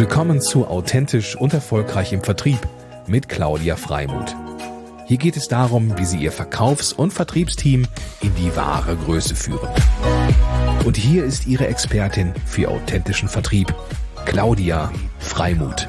Willkommen zu Authentisch und Erfolgreich im Vertrieb mit Claudia Freimuth. Hier geht es darum, wie Sie Ihr Verkaufs- und Vertriebsteam in die wahre Größe führen. Und hier ist Ihre Expertin für authentischen Vertrieb, Claudia Freimuth.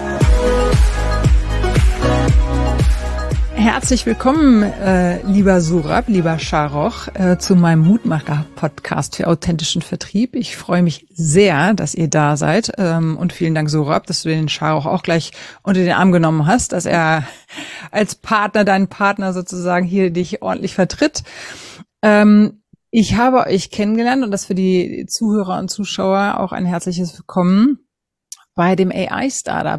Herzlich willkommen, lieber Surab, lieber Sharoch, zu meinem Mutmacher-Podcast für authentischen Vertrieb. Ich freue mich sehr, dass ihr da seid, und vielen Dank, Surab, dass du den Sharoch auch gleich unter den Arm genommen hast, dass er als Partner, deinen Partner sozusagen hier dich ordentlich vertritt. Ich habe euch kennengelernt und das für die Zuhörer und Zuschauer auch ein herzliches Willkommen bei dem AI-Startup,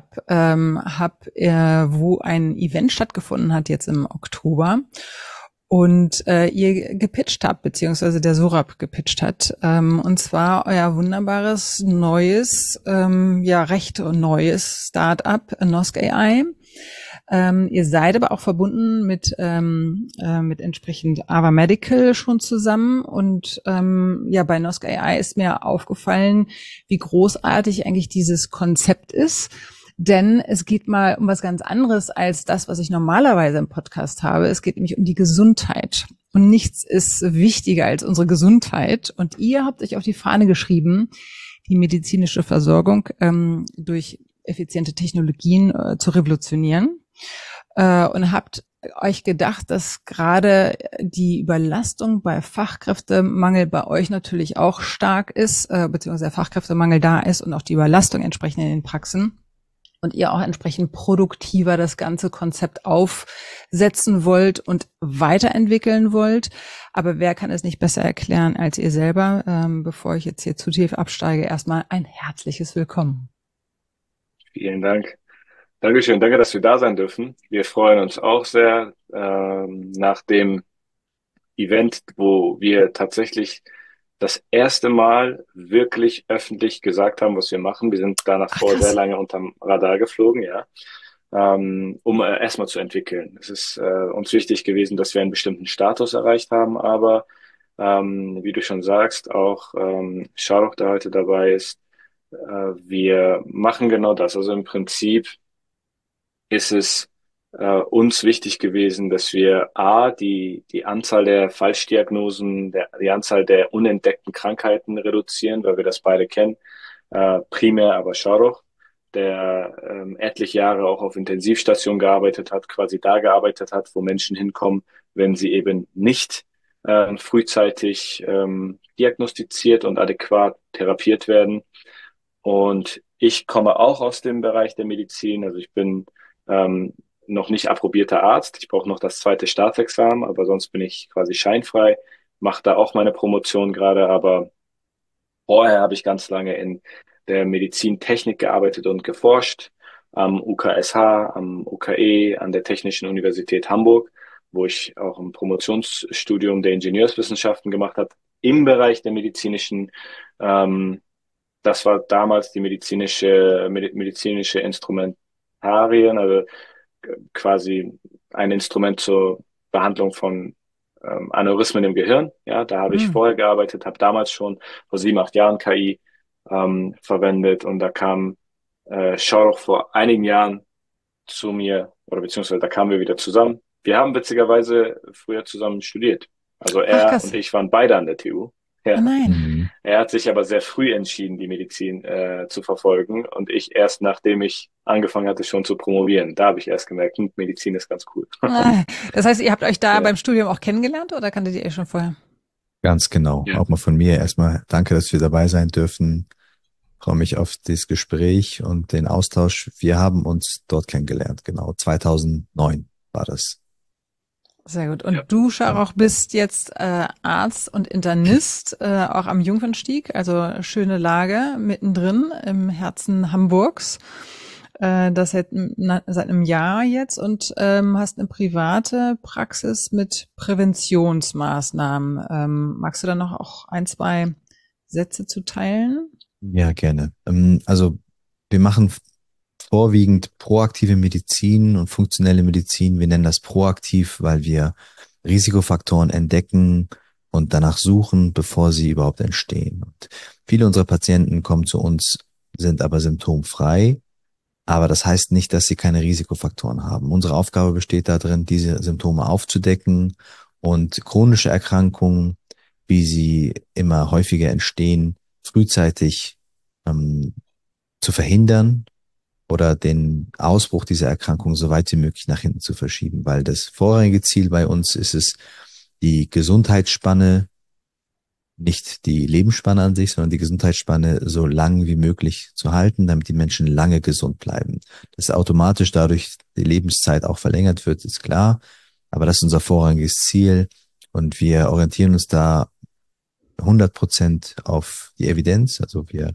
wo ein Event stattgefunden hat jetzt im Oktober und ihr gepitcht habt, beziehungsweise der Surab gepitcht hat, und zwar euer wunderbares neues, recht neues Startup, Nosk AI. Ihr seid aber auch verbunden mit entsprechend Ava Medical schon zusammen und bei Nosk AI ist mir aufgefallen, wie großartig eigentlich dieses Konzept ist, denn es geht mal um was ganz anderes als das, was ich normalerweise im Podcast habe. Es geht nämlich um die Gesundheit und nichts ist wichtiger als unsere Gesundheit und ihr habt euch auf die Fahne geschrieben, die medizinische Versorgung durch effiziente Technologien zu revolutionieren. Und habt euch gedacht, dass gerade die Überlastung bei Fachkräftemangel bei euch natürlich auch stark ist, beziehungsweise der Fachkräftemangel da ist und auch die Überlastung entsprechend in den Praxen und ihr auch entsprechend produktiver das ganze Konzept aufsetzen wollt und weiterentwickeln wollt. Aber wer kann es nicht besser erklären als ihr selber? Bevor ich jetzt hier zu tief absteige, erstmal ein herzliches Willkommen. Vielen Dank. Dankeschön, danke, dass wir da sein dürfen. Wir freuen uns auch sehr nach dem Event, wo wir tatsächlich das erste Mal wirklich öffentlich gesagt haben, was wir machen. Wir sind danach vor sehr lange unterm Radar geflogen, ja, um erstmal zu entwickeln. Es ist uns wichtig gewesen, dass wir einen bestimmten Status erreicht haben, aber wie du schon sagst, auch Sharoch, der heute dabei ist, wir machen genau das. Also im Prinzip ist es uns wichtig gewesen, dass wir die Anzahl der Falschdiagnosen, die Anzahl der unentdeckten Krankheiten reduzieren, weil wir das beide kennen. Primär aber Sharoch, der etliche Jahre auch auf Intensivstation gearbeitet hat, quasi da gearbeitet hat, wo Menschen hinkommen, wenn sie eben nicht frühzeitig diagnostiziert und adäquat therapiert werden. Und ich komme auch aus dem Bereich der Medizin, also ich bin noch nicht approbierter Arzt. Ich brauche noch das zweite Staatsexamen, aber sonst bin ich quasi scheinfrei, mache da auch meine Promotion gerade, aber vorher habe ich ganz lange in der Medizintechnik gearbeitet und geforscht, am UKSH, am UKE, an der Technischen Universität Hamburg, wo ich auch ein Promotionsstudium der Ingenieurswissenschaften gemacht habe, im Bereich der medizinischen, das war damals die medizinische Instrumentarien, also quasi ein Instrument zur Behandlung von Aneurysmen im Gehirn. Ja, da habe ich vorher gearbeitet, habe damals schon vor 7, 8 Jahren KI verwendet und da kam Sharoch vor einigen Jahren zu mir, oder beziehungsweise da kamen wir wieder zusammen. Wir haben witzigerweise früher zusammen studiert. Also er und ich waren beide an der TU. Ja. Oh nein. Er hat sich aber sehr früh entschieden, die Medizin zu verfolgen und ich erst, nachdem ich angefangen hatte, schon zu promovieren. Da habe ich erst gemerkt, Medizin ist ganz cool. Das heißt, ihr habt euch da beim Studium auch kennengelernt oder kanntet ihr schon vorher? Ganz genau. Ja. Auch mal von mir erstmal danke, dass wir dabei sein dürfen. Ich freue mich auf das Gespräch und den Austausch. Wir haben uns dort kennengelernt, genau. 2009 war das. Sehr gut. Und du, Sharoch, bist jetzt Arzt und Internist, auch am Jungfernstieg, also schöne Lage, mittendrin im Herzen Hamburgs. Das seit einem Jahr jetzt und hast eine private Praxis mit Präventionsmaßnahmen. Magst du da noch auch 1, 2 Sätze zu teilen? Ja, gerne. Also wir machen vorwiegend proaktive Medizin und funktionelle Medizin. Wir nennen das proaktiv, weil wir Risikofaktoren entdecken und danach suchen, bevor sie überhaupt entstehen. Und viele unserer Patienten kommen zu uns sind aber symptomfrei. Aber das heißt nicht, dass sie keine Risikofaktoren haben. Unsere Aufgabe besteht darin, diese Symptome aufzudecken und chronische Erkrankungen, wie sie immer häufiger entstehen, frühzeitig zu verhindern oder den Ausbruch dieser Erkrankung so weit wie möglich nach hinten zu verschieben. Weil das vorrangige Ziel bei uns ist es, die Gesundheitsspanne, nicht die Lebensspanne an sich, sondern die Gesundheitsspanne so lang wie möglich zu halten, damit die Menschen lange gesund bleiben. Dass automatisch dadurch die Lebenszeit auch verlängert wird, ist klar. Aber das ist unser vorrangiges Ziel. Und wir orientieren uns da 100% auf die Evidenz. Also wir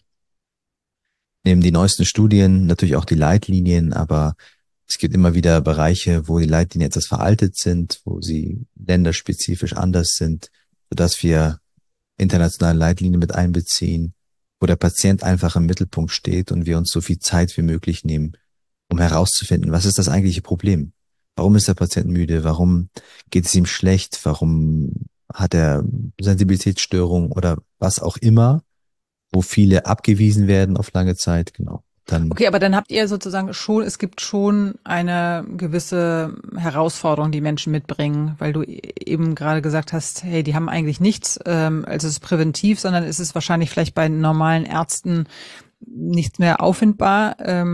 nehmen die neuesten Studien, natürlich auch die Leitlinien, aber es gibt immer wieder Bereiche, wo die Leitlinien etwas veraltet sind, wo sie länderspezifisch anders sind, sodass wir internationale Leitlinien mit einbeziehen, wo der Patient einfach im Mittelpunkt steht und wir uns so viel Zeit wie möglich nehmen, um herauszufinden, was ist das eigentliche Problem? Warum ist der Patient müde? Warum geht es ihm schlecht? Warum hat er Sensibilitätsstörungen oder was auch immer, wo viele abgewiesen werden auf lange Zeit? Genau. Dann Okay, aber dann habt ihr sozusagen schon, es gibt schon eine gewisse Herausforderung, die Menschen mitbringen, weil du eben gerade gesagt hast, hey, die haben eigentlich nichts, also es ist präventiv, sondern es ist wahrscheinlich vielleicht bei normalen Ärzten nichts mehr auffindbar.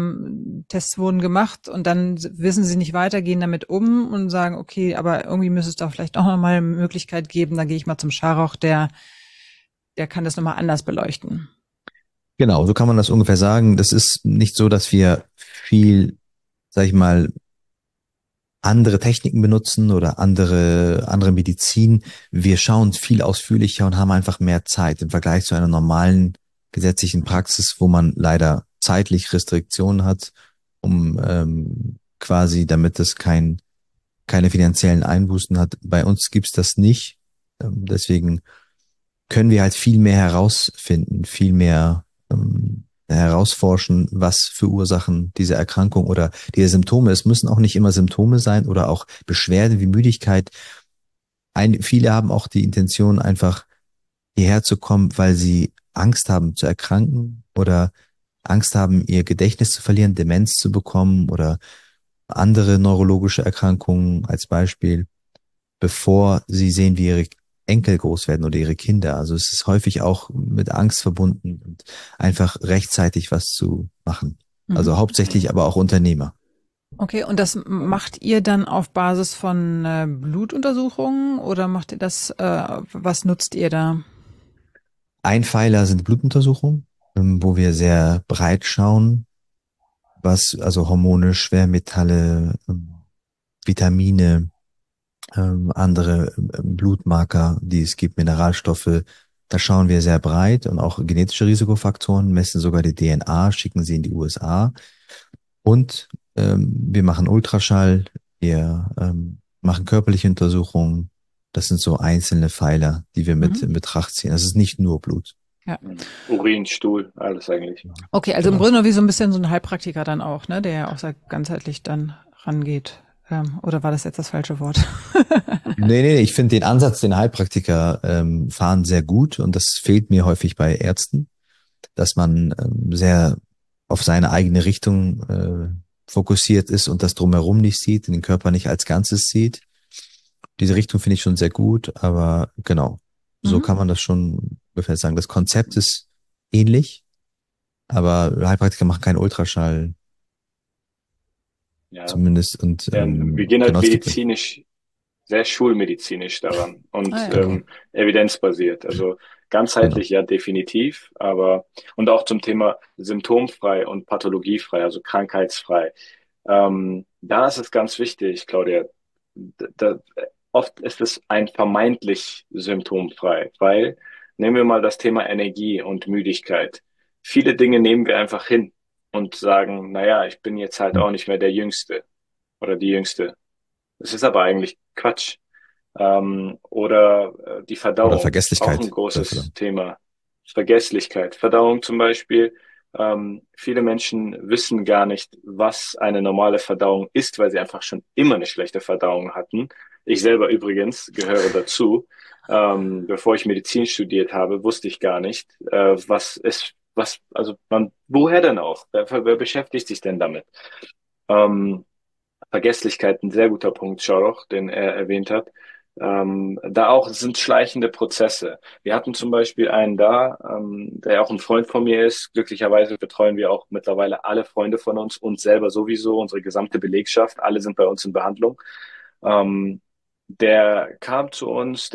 Tests wurden gemacht und dann wissen sie nicht weiter, gehen damit um und sagen, okay, aber irgendwie müsste es da vielleicht auch nochmal eine Möglichkeit geben, dann gehe ich mal zum Scharauch, der kann das nochmal anders beleuchten. Genau, so kann man das ungefähr sagen. Das ist nicht so, dass wir viel, sag ich mal, andere Techniken benutzen oder andere Medizin. Wir schauen viel ausführlicher und haben einfach mehr Zeit im Vergleich zu einer normalen gesetzlichen Praxis, wo man leider zeitlich Restriktionen hat, um quasi, damit es keine finanziellen Einbußen hat. Bei uns gibt's das nicht. Deswegen können wir halt viel mehr herausfinden, viel mehr herausforschen, was für Ursachen diese Erkrankung oder diese Symptome, es müssen auch nicht immer Symptome sein oder auch Beschwerden wie Müdigkeit. Viele haben auch die Intention, einfach hierher zu kommen, weil sie Angst haben zu erkranken oder Angst haben, ihr Gedächtnis zu verlieren, Demenz zu bekommen oder andere neurologische Erkrankungen als Beispiel, bevor sie sehen, wie ihre Enkel groß werden oder ihre Kinder. Also es ist häufig auch mit Angst verbunden und einfach rechtzeitig was zu machen. Also hauptsächlich aber auch Unternehmer. Okay, und das macht ihr dann auf Basis von Blutuntersuchungen oder macht ihr das, was nutzt ihr da? Ein Pfeiler sind Blutuntersuchungen, wo wir sehr breit schauen, was also Hormone, Schwermetalle, Vitamine, andere Blutmarker, die es gibt, Mineralstoffe. Da schauen wir sehr breit und auch genetische Risikofaktoren, messen sogar die DNA, schicken sie in die USA. Und wir machen Ultraschall, wir machen körperliche Untersuchungen. Das sind so einzelne Pfeiler, die wir mit in Betracht ziehen. Das ist nicht nur Blut. Ja. Urin, Stuhl, alles eigentlich. Okay, also im Grunde wie so ein bisschen so ein Heilpraktiker dann auch, ne, der ja auch sehr ganzheitlich dann rangeht. Oder war das jetzt das falsche Wort? Nee, ich finde den Ansatz, den Heilpraktiker fahren, sehr gut und das fehlt mir häufig bei Ärzten, dass man sehr auf seine eigene Richtung fokussiert ist und das Drumherum nicht sieht, den Körper nicht als Ganzes sieht. Diese Richtung finde ich schon sehr gut, aber genau, so kann man das schon ungefähr sagen. Das Konzept ist ähnlich, aber Heilpraktiker machen keinen Ultraschall. Ja. Zumindest und wir gehen halt medizinisch, sehr schulmedizinisch daran und evidenzbasiert. Also ganzheitlich ja definitiv, aber und auch zum Thema symptomfrei und pathologiefrei, also krankheitsfrei. Da ist es ganz wichtig, Claudia. Oft ist es ein vermeintlich symptomfrei, weil nehmen wir mal das Thema Energie und Müdigkeit. Viele Dinge nehmen wir einfach hin und sagen, naja, ich bin jetzt halt auch nicht mehr der Jüngste oder die Jüngste. Das ist aber eigentlich Quatsch. Oder die Verdauung. Oder Vergesslichkeit. Auch ein großes Thema. Vergesslichkeit. Verdauung zum Beispiel. Viele Menschen wissen gar nicht, was eine normale Verdauung ist, weil sie einfach schon immer eine schlechte Verdauung hatten. Ich selber übrigens gehöre dazu. Bevor ich Medizin studiert habe, wusste ich gar nicht, was es woher denn auch? Wer beschäftigt sich denn damit? Ähm, Vergesslichkeit, ein sehr guter Punkt, Schauroch, den er erwähnt hat. Da auch es sind schleichende Prozesse. Wir hatten zum Beispiel einen da, der auch ein Freund von mir ist. Glücklicherweise betreuen wir auch mittlerweile alle Freunde von uns selber sowieso, unsere gesamte Belegschaft. Alle sind bei uns in Behandlung. Ähm, Der kam zu uns,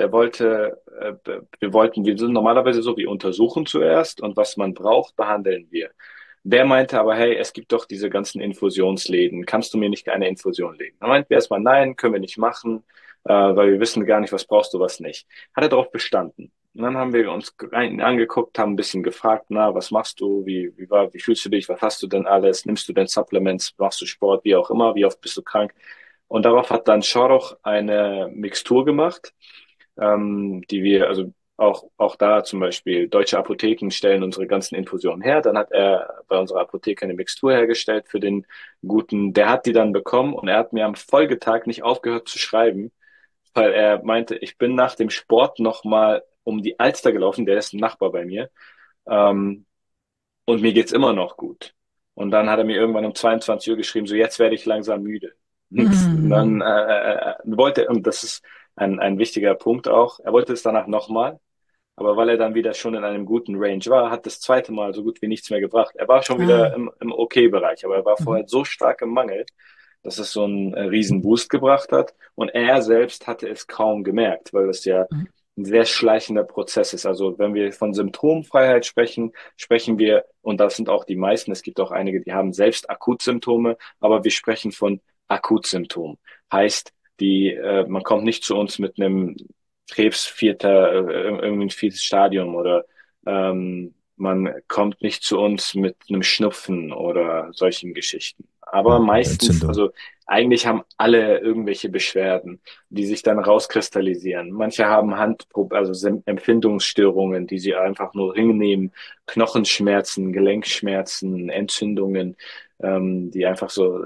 wir sind normalerweise so, wir untersuchen zuerst und was man braucht, behandeln wir. Der meinte aber, hey, es gibt doch diese ganzen Infusionsläden. Kannst du mir nicht eine Infusion legen? Dann meinten wir erstmal, nein, können wir nicht machen, weil wir wissen gar nicht, was brauchst du, was nicht. Hat er darauf bestanden. Und dann haben wir uns angeguckt, haben ein bisschen gefragt, na, was machst du, wie fühlst du dich, was hast du denn alles, nimmst du denn Supplements, machst du Sport, wie auch immer, wie oft bist du krank? Und darauf hat dann Schoroch eine Mixtur gemacht, die wir, also auch da zum Beispiel, deutsche Apotheken stellen unsere ganzen Infusionen her. Dann hat er bei unserer Apotheke eine Mixtur hergestellt für den guten. Der hat die dann bekommen und er hat mir am Folgetag nicht aufgehört zu schreiben, weil er meinte, ich bin nach dem Sport nochmal um die Alster gelaufen, der ist ein Nachbar bei mir, ähm, und mir geht's immer noch gut. Und dann hat er mir irgendwann um 22 Uhr geschrieben, so jetzt werde ich langsam müde. Und dann Mhm. und das ist ein wichtiger Punkt auch, er wollte es danach nochmal, aber weil er dann wieder schon in einem guten Range war, hat das zweite Mal so gut wie nichts mehr gebracht. Er war schon wieder Ah. im Okay-Bereich, aber er war Mhm. vorher so stark im Mangel, dass es so einen riesen Boost gebracht hat. Und er selbst hatte es kaum gemerkt, weil es ja Mhm. ein sehr schleichender Prozess ist. Also wenn wir von Symptomfreiheit sprechen, sprechen wir, und das sind auch die meisten, es gibt auch einige, die haben selbst Akutsymptome, aber wir sprechen von Akutsymptomen. Heißt, man kommt nicht zu uns mit einem Krebs irgendwie ein viertes Stadium oder man kommt nicht zu uns mit einem Schnupfen oder solchen Geschichten. Aber meistens, Entzündung. also eigentlich haben alle irgendwelche Beschwerden, die sich dann rauskristallisieren. Manche haben Empfindungsstörungen, die sie einfach nur hinnehmen, Knochenschmerzen, Gelenkschmerzen, Entzündungen, die einfach so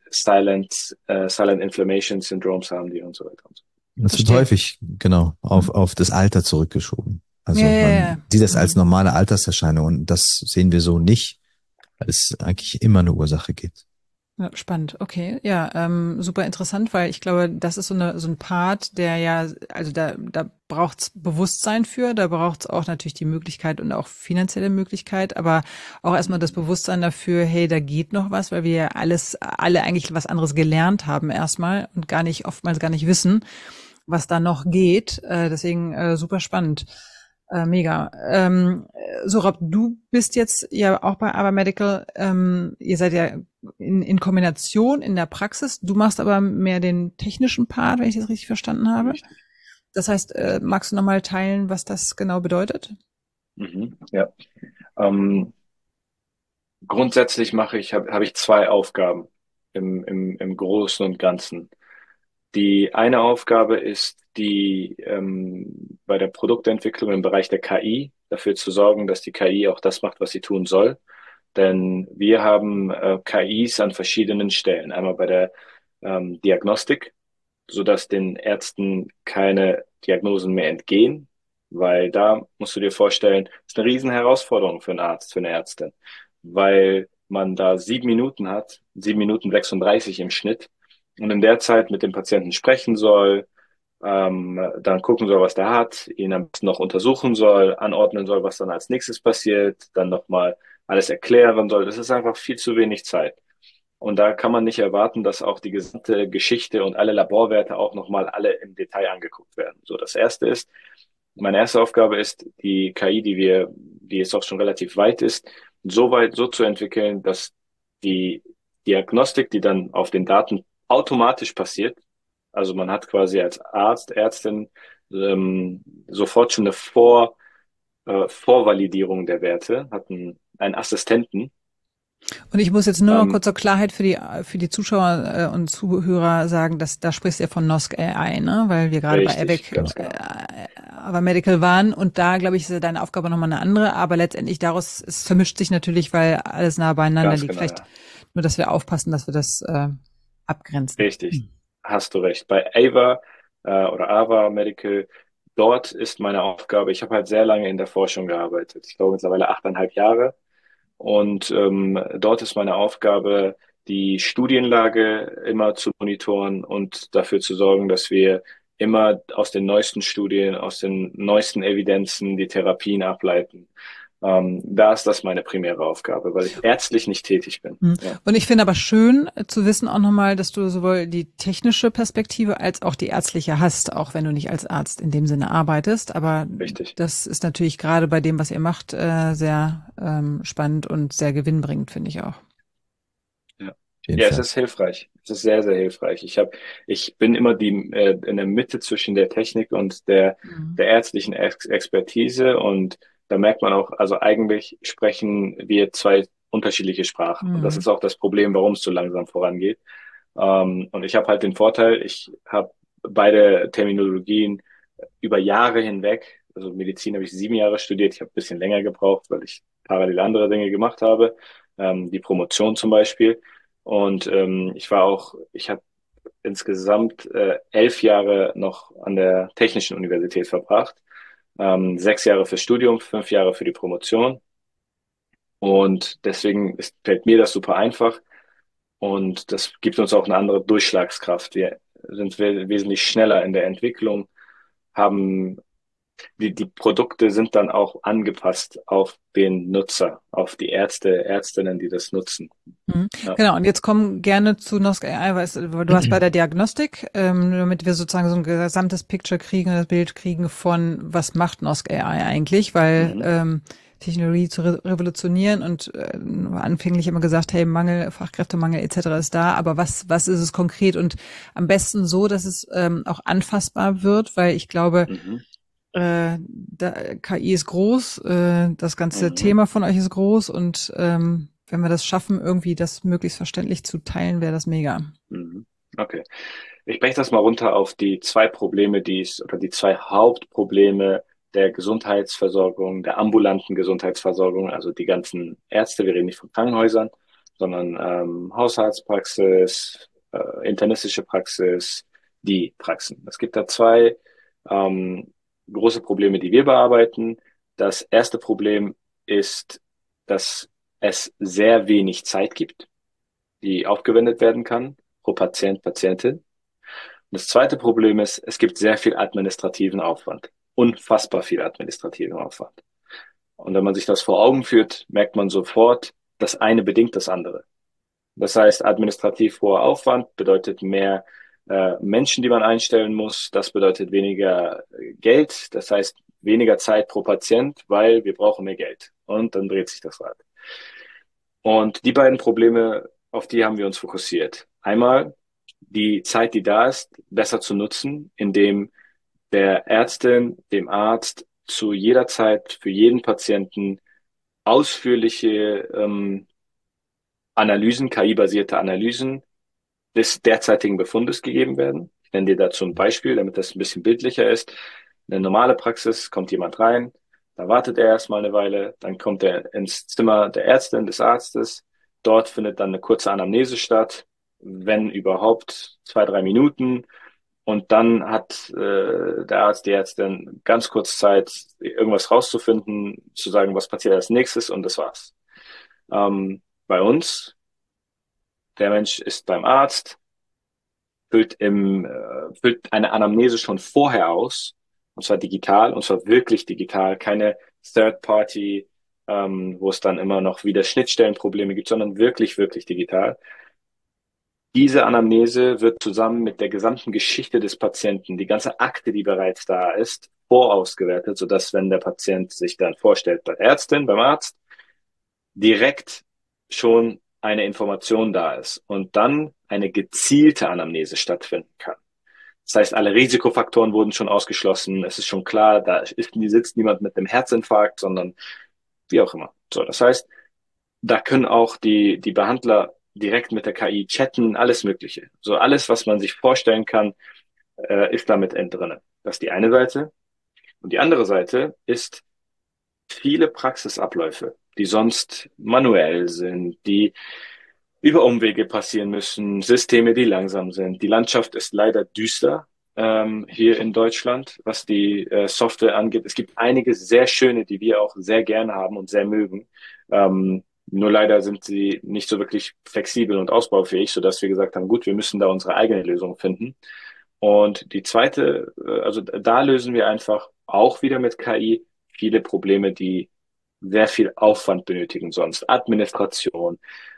Silent Inflammation Syndromes haben die und so weiter und so. Das wird Verstehe. häufig, genau, Mhm. auf das Alter zurückgeschoben. Ja, Also ja, man ja. sieht das als Mhm. normale Alterserscheinung und das sehen wir so nicht, weil es eigentlich immer eine Ursache gibt. Ja, spannend, okay. Ja, super interessant, weil ich glaube, das ist so ein Part, der ja, also da braucht's Bewusstsein für, da braucht's auch natürlich die Möglichkeit und auch finanzielle Möglichkeit, aber auch erstmal das Bewusstsein dafür, hey, da geht noch was, weil wir ja alle eigentlich was anderes gelernt haben erstmal und oftmals gar nicht wissen, was da noch geht. Deswegen super spannend. Mega. Sorab, du bist jetzt ja auch bei Abermedical. Ihr seid ja in Kombination in der Praxis. Du machst aber mehr den technischen Part, wenn ich das richtig verstanden habe. Richtig, Das heißt, richtig. magst du nochmal teilen, was das genau bedeutet? Ja. Ähm, Grundsätzlich habe ich zwei Aufgaben im Großen und Ganzen. Die eine Aufgabe ist, bei der Produktentwicklung im Bereich der KI dafür zu sorgen, dass die KI auch das macht, was sie tun soll. Denn wir haben KIs an verschiedenen Stellen. Einmal bei der Diagnostik, sodass den Ärzten keine Diagnosen mehr entgehen, weil da musst du dir vorstellen, ist eine riesen Herausforderung für einen Arzt, für eine Ärztin, weil man da 7 Minuten hat, 7 Minuten 36 im Schnitt und in der Zeit mit dem Patienten sprechen soll, dann gucken soll, was der hat, ihn am besten noch untersuchen soll, anordnen soll, was dann als nächstes passiert, dann nochmal alles erklären soll. Das ist einfach viel zu wenig Zeit. Und da kann man nicht erwarten, dass auch die gesamte Geschichte und alle Laborwerte auch nochmal alle im Detail angeguckt werden. So, meine erste Aufgabe ist, die KI, die jetzt auch schon relativ weit ist, so zu entwickeln, dass die Diagnostik, die dann auf den Daten automatisch passiert, also man hat quasi als Arzt, Ärztin sofort schon eine Vorvalidierung der Werte, einen Assistenten. Und ich muss jetzt nur noch Ähm, kurz zur Klarheit für die Zuschauer und Zuhörer sagen, dass da sprichst du ja von Nosk AI, ne? Weil wir gerade bei Richtig, ABEC ganz genau. aber Medical waren und da, glaube ich, ist ja deine Aufgabe nochmal eine andere, aber letztendlich es vermischt sich natürlich, weil alles nah beieinander Ganz liegt. genau, Vielleicht ja. nur, dass wir aufpassen, dass wir das abgrenzen. Richtig, hast du recht. Bei Ava oder Ava Medical, dort ist meine Aufgabe, ich habe halt sehr lange in der Forschung gearbeitet. Ich glaube mittlerweile 8,5 Jahre. und dort ist meine Aufgabe, die Studienlage immer zu monitoren und dafür zu sorgen, dass wir immer aus den neuesten Studien, aus den neuesten Evidenzen die Therapien ableiten. Da ist das meine primäre Aufgabe, weil ich ärztlich nicht tätig bin. Ja. Und ich finde aber schön zu wissen auch nochmal, dass du sowohl die technische Perspektive als auch die ärztliche hast, auch wenn du nicht als Arzt in dem Sinne arbeitest. Aber Richtig. Das ist natürlich gerade bei dem, was ihr macht, sehr spannend und sehr gewinnbringend, finde ich auch. Ja, es ist hilfreich. Es ist sehr, sehr hilfreich. Ich bin immer in der Mitte zwischen der Technik und der ärztlichen Expertise, und da merkt man auch, also eigentlich sprechen wir zwei unterschiedliche Sprachen. Und das ist auch das Problem, warum es so langsam vorangeht. Und ich habe halt den Vorteil, ich habe beide Terminologien über Jahre hinweg, also Medizin habe ich 7 Jahre studiert, ich habe ein bisschen länger gebraucht, weil ich parallel andere Dinge gemacht habe, die Promotion zum Beispiel. Und ich habe insgesamt 11 Jahre noch an der Technischen Universität verbracht, 6 Jahre fürs Studium, 5 Jahre für die Promotion. Und deswegen fällt mir das super einfach. Und das gibt uns auch eine andere Durchschlagskraft. Wir sind wesentlich schneller in der Entwicklung, haben die Produkte sind dann auch angepasst auf den Nutzer, auf die Ärzte, Ärztinnen, die das nutzen. Ja. Genau, und jetzt kommen gerne zu Nosk AI, weil du hast bei der Diagnostik, damit wir sozusagen so ein gesamtes Picture kriegen, das Bild kriegen von, was macht Nosk AI eigentlich, weil Technologie zu revolutionieren und anfänglich immer gesagt, hey, Fachkräftemangel etc. ist da, aber was ist es konkret, und am besten so, dass es auch anfassbar wird, weil ich glaube, KI ist groß, das ganze Thema von euch ist groß, und wenn wir das schaffen, irgendwie das möglichst verständlich zu teilen, wäre das mega. Okay. Ich breche das mal runter auf die zwei Probleme, die zwei Hauptprobleme der Gesundheitsversorgung, der ambulanten Gesundheitsversorgung, also die ganzen Ärzte, wir reden nicht von Krankenhäusern, sondern Hausarztpraxis, internistische Praxis, die Praxen. Es gibt da zwei große Probleme, die wir bearbeiten. Das erste Problem ist, dass es sehr wenig Zeit gibt, die aufgewendet werden kann pro Patient, Patientin. Und das zweite Problem ist, es gibt sehr viel administrativen Aufwand. Unfassbar viel administrativen Aufwand. Und wenn man sich das vor Augen führt, merkt man sofort, das eine bedingt das andere. Das heißt, administrativ hoher Aufwand bedeutet mehr Menschen, die man einstellen muss. Das bedeutet weniger Geld. Das heißt, weniger Zeit pro Patient, weil wir brauchen mehr Geld. Und dann dreht sich das Rad. Und die beiden Probleme, auf die haben wir uns fokussiert. Einmal die Zeit, die da ist, besser zu nutzen, indem der Ärztin, dem Arzt zu jeder Zeit für jeden Patienten ausführliche Analysen, KI-basierte Analysen des derzeitigen Befundes gegeben werden. Ich nenne dir dazu ein Beispiel, damit das ein bisschen bildlicher ist. Eine normale Praxis, kommt jemand rein, da wartet er erstmal eine Weile, dann kommt er ins Zimmer der Ärztin, des Arztes. Dort findet dann eine kurze Anamnese statt, wenn überhaupt 2, 3 Minuten. Und dann hat der Arzt, die Ärztin ganz kurz Zeit, irgendwas rauszufinden, zu sagen, was passiert als nächstes, und das war's. Bei uns, der Mensch ist beim Arzt, füllt eine Anamnese schon vorher aus, und zwar digital, und zwar wirklich digital, keine Third Party, wo es dann immer noch wieder Schnittstellenprobleme gibt, sondern wirklich, wirklich digital. Diese Anamnese wird zusammen mit der gesamten Geschichte des Patienten, die ganze Akte, die bereits da ist, vorausgewertet, sodass, wenn der Patient sich dann vorstellt bei der Ärztin, beim Arzt, direkt schon eine Information da ist und dann eine gezielte Anamnese stattfinden kann. Das heißt, alle Risikofaktoren wurden schon ausgeschlossen. Es ist schon klar, da sitzt niemand mit einem Herzinfarkt, sondern wie auch immer. So, das heißt, da können auch die Behandler direkt mit der KI chatten, alles Mögliche. So alles, was man sich vorstellen kann, ist damit drin. Das ist die eine Seite. Und die andere Seite ist viele Praxisabläufe, die sonst manuell sind, die über Umwege passieren müssen, Systeme, die langsam sind. Die Landschaft ist leider düster hier in Deutschland, was die Software angeht. Es gibt einige sehr schöne, die wir auch sehr gerne haben und sehr mögen. Nur leider sind sie nicht so wirklich flexibel und ausbaufähig, sodass wir gesagt haben, gut, wir müssen da unsere eigene Lösung finden. Und die zweite, also da lösen wir einfach auch wieder mit KI viele Probleme, die sehr viel Aufwand benötigen sonst. Administration.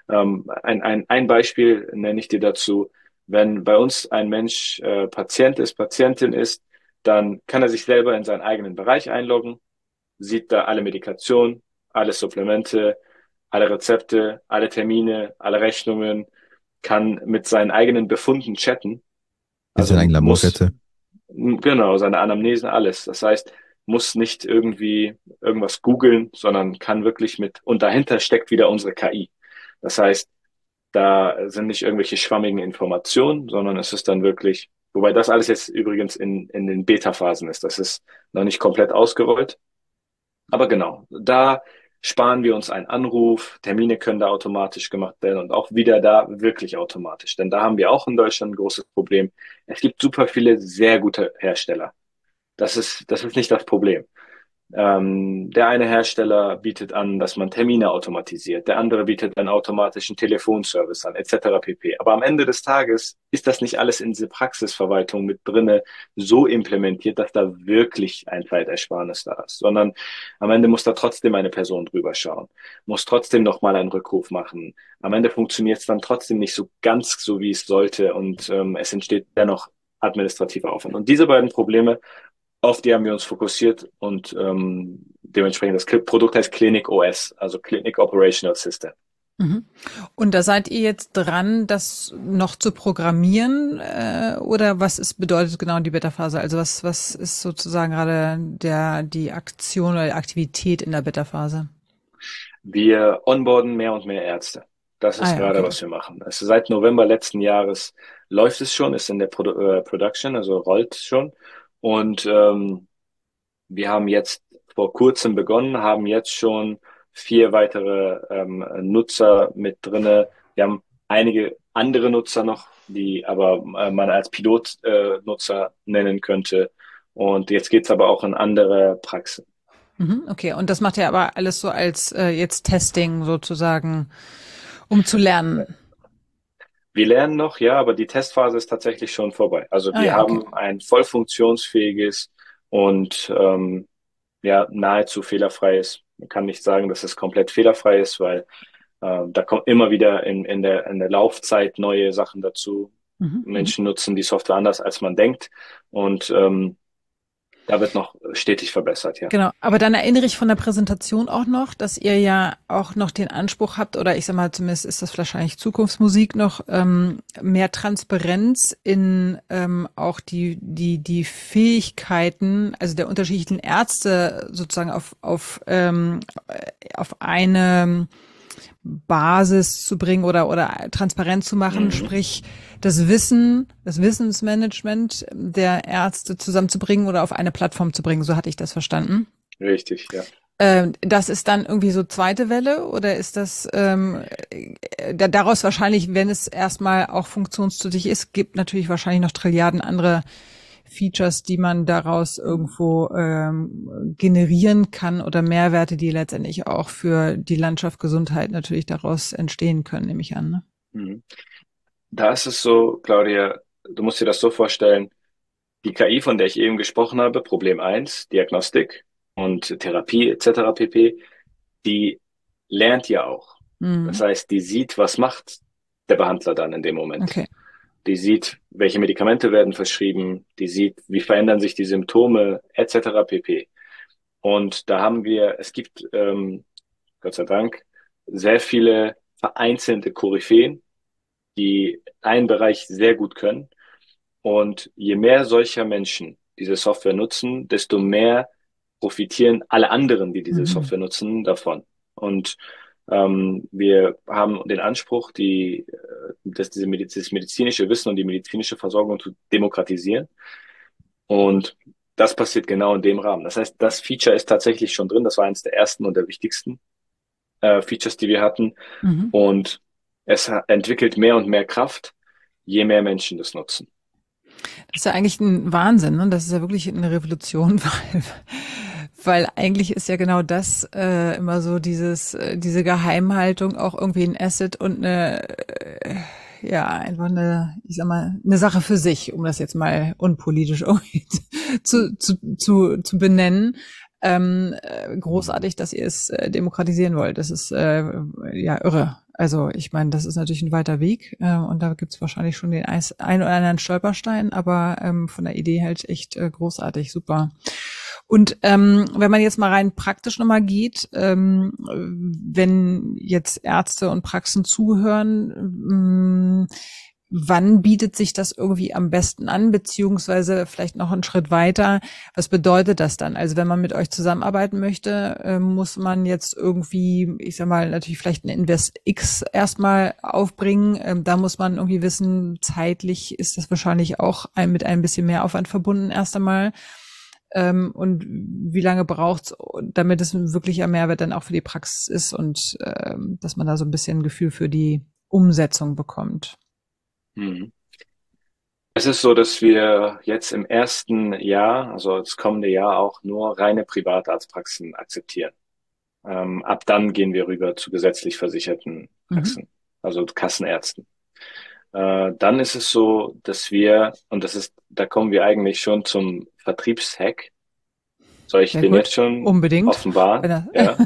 Ein Beispiel nenne ich dir dazu. Wenn bei uns ein Mensch Patient ist, Patientin ist, dann kann er sich selber in seinen eigenen Bereich einloggen, sieht da alle Medikationen, alle Supplemente, alle Rezepte, alle Termine, alle Rechnungen, kann mit seinen eigenen Befunden chatten. Ist ja Also ein muss, Laborkette. genau, seine Anamnesen, alles. Das heißt, muss nicht irgendwie irgendwas googeln, sondern kann wirklich und dahinter steckt wieder unsere KI. Das heißt, da sind nicht irgendwelche schwammigen Informationen, sondern es ist dann wirklich, wobei das alles jetzt übrigens in den Beta-Phasen ist. Das ist noch nicht komplett ausgerollt. Aber genau, da sparen wir uns einen Anruf, Termine können da automatisch gemacht werden und auch wieder da wirklich automatisch. Denn da haben wir auch in Deutschland ein großes Problem. Es gibt super viele sehr gute Hersteller. Das ist nicht das Problem. Der eine Hersteller bietet an, dass man Termine automatisiert, der andere bietet einen automatischen Telefonservice an, etc. pp. Aber am Ende des Tages ist das nicht alles in diese Praxisverwaltung mit drinne so implementiert, dass da wirklich ein Zeitersparnis da ist, sondern am Ende muss da trotzdem eine Person drüber schauen, muss trotzdem nochmal einen Rückruf machen. Am Ende funktioniert es dann trotzdem nicht so ganz so, wie es sollte und es entsteht dennoch administrativer Aufwand. Und diese beiden Probleme auf die haben wir uns fokussiert und dementsprechend das Produkt heißt Clinic OS, also Clinic Operational System. Mhm. Und da seid ihr jetzt dran, das noch zu programmieren oder bedeutet genau die Beta-Phase? Also was ist sozusagen gerade die Aktion oder die Aktivität in der Beta-Phase? Wir onboarden mehr und mehr Ärzte. Das ist gerade, okay, was wir machen. Also seit November letzten Jahres läuft es schon, ist in der Production, also rollt schon. Und wir haben jetzt vor kurzem begonnen, haben jetzt schon 4 weitere Nutzer mit drinne. Wir haben einige andere Nutzer noch, die aber man als Pilotnutzer nennen könnte. Und jetzt geht's aber auch in andere Praxen. Okay, und das macht ihr aber alles so als jetzt Testing sozusagen, um zu lernen. Wir lernen noch, ja, aber die Testphase ist tatsächlich schon vorbei. Also wir haben ein voll funktionsfähiges und nahezu fehlerfreies. Man kann nicht sagen, dass es komplett fehlerfrei ist, weil da kommen immer wieder in der Laufzeit neue Sachen dazu. Menschen nutzen die Software anders, als man denkt. Und da wird noch stetig verbessert, ja. Genau, aber dann erinnere ich von der Präsentation auch noch, dass ihr ja auch noch den Anspruch habt, oder ich sag mal, zumindest ist das wahrscheinlich Zukunftsmusik noch, mehr Transparenz in auch die Fähigkeiten, also der unterschiedlichen Ärzte sozusagen auf eine Basis zu bringen oder transparent zu machen, sprich das Wissensmanagement der Ärzte zusammenzubringen oder auf eine Plattform zu bringen. So hatte ich das verstanden. Richtig, ja. Das ist dann irgendwie so zweite Welle oder ist das daraus wahrscheinlich, wenn es erstmal auch funktionstüchtig ist, gibt natürlich wahrscheinlich noch Trilliarden andere Features, die man daraus irgendwo generieren kann oder Mehrwerte, die letztendlich auch für die Landschaft Gesundheit natürlich daraus entstehen können, nehme ich an. Ne? Da ist es so, Claudia, du musst dir das so vorstellen, die KI, von der ich eben gesprochen habe, Problem 1, Diagnostik und Therapie etc. pp., die lernt ja auch. Das heißt, die sieht, was macht der Behandler dann in dem Moment. Okay. Die sieht, welche Medikamente werden verschrieben, die sieht, wie verändern sich die Symptome, etc. pp. Und da haben es gibt, Gott sei Dank, sehr viele vereinzelte Koryphäen, die einen Bereich sehr gut können. Und je mehr solcher Menschen diese Software nutzen, desto mehr profitieren alle anderen, die diese Software nutzen, davon. Und wir haben den Anspruch, dieses medizinische Wissen und die medizinische Versorgung zu demokratisieren. Und das passiert genau in dem Rahmen. Das heißt, das Feature ist tatsächlich schon drin. Das war eines der ersten und der wichtigsten Features, die wir hatten. Und es entwickelt mehr und mehr Kraft, je mehr Menschen das nutzen. Das ist ja eigentlich ein Wahnsinn, ne? Das ist ja wirklich eine Revolution, weil Weil eigentlich ist ja genau das immer so diese Geheimhaltung auch irgendwie ein Asset und einfach ich sag mal, eine Sache für sich, um das jetzt mal unpolitisch irgendwie zu benennen. Großartig, dass ihr es demokratisieren wollt. Das ist irre. Also ich meine, das ist natürlich ein weiter Weg und da gibt's wahrscheinlich schon den ein oder anderen Stolperstein, aber von der Idee halt echt großartig, super. Und wenn man jetzt mal rein praktisch nochmal geht, wenn jetzt Ärzte und Praxen zuhören, wann bietet sich das irgendwie am besten an, beziehungsweise vielleicht noch einen Schritt weiter, was bedeutet das dann? Also wenn man mit euch zusammenarbeiten möchte, muss man jetzt irgendwie, ich sag mal, natürlich vielleicht ein Invest X erstmal aufbringen. Da muss man irgendwie wissen, zeitlich ist das wahrscheinlich auch mit ein bisschen mehr Aufwand verbunden erst einmal. Und wie lange braucht's, damit es ein wirklicher Mehrwert dann auch für die Praxis ist und dass man da so ein bisschen ein Gefühl für die Umsetzung bekommt? Mhm. Es ist so, dass wir jetzt im ersten Jahr, also das kommende Jahr, auch nur reine Privatarztpraxen akzeptieren. Ab dann gehen wir rüber zu gesetzlich versicherten Praxen, also Kassenärzten. Dann ist es so, dass und da kommen wir eigentlich schon zum Vertriebshack. Soll ich Sehr den gut. jetzt schon Unbedingt. offenbaren? Ja.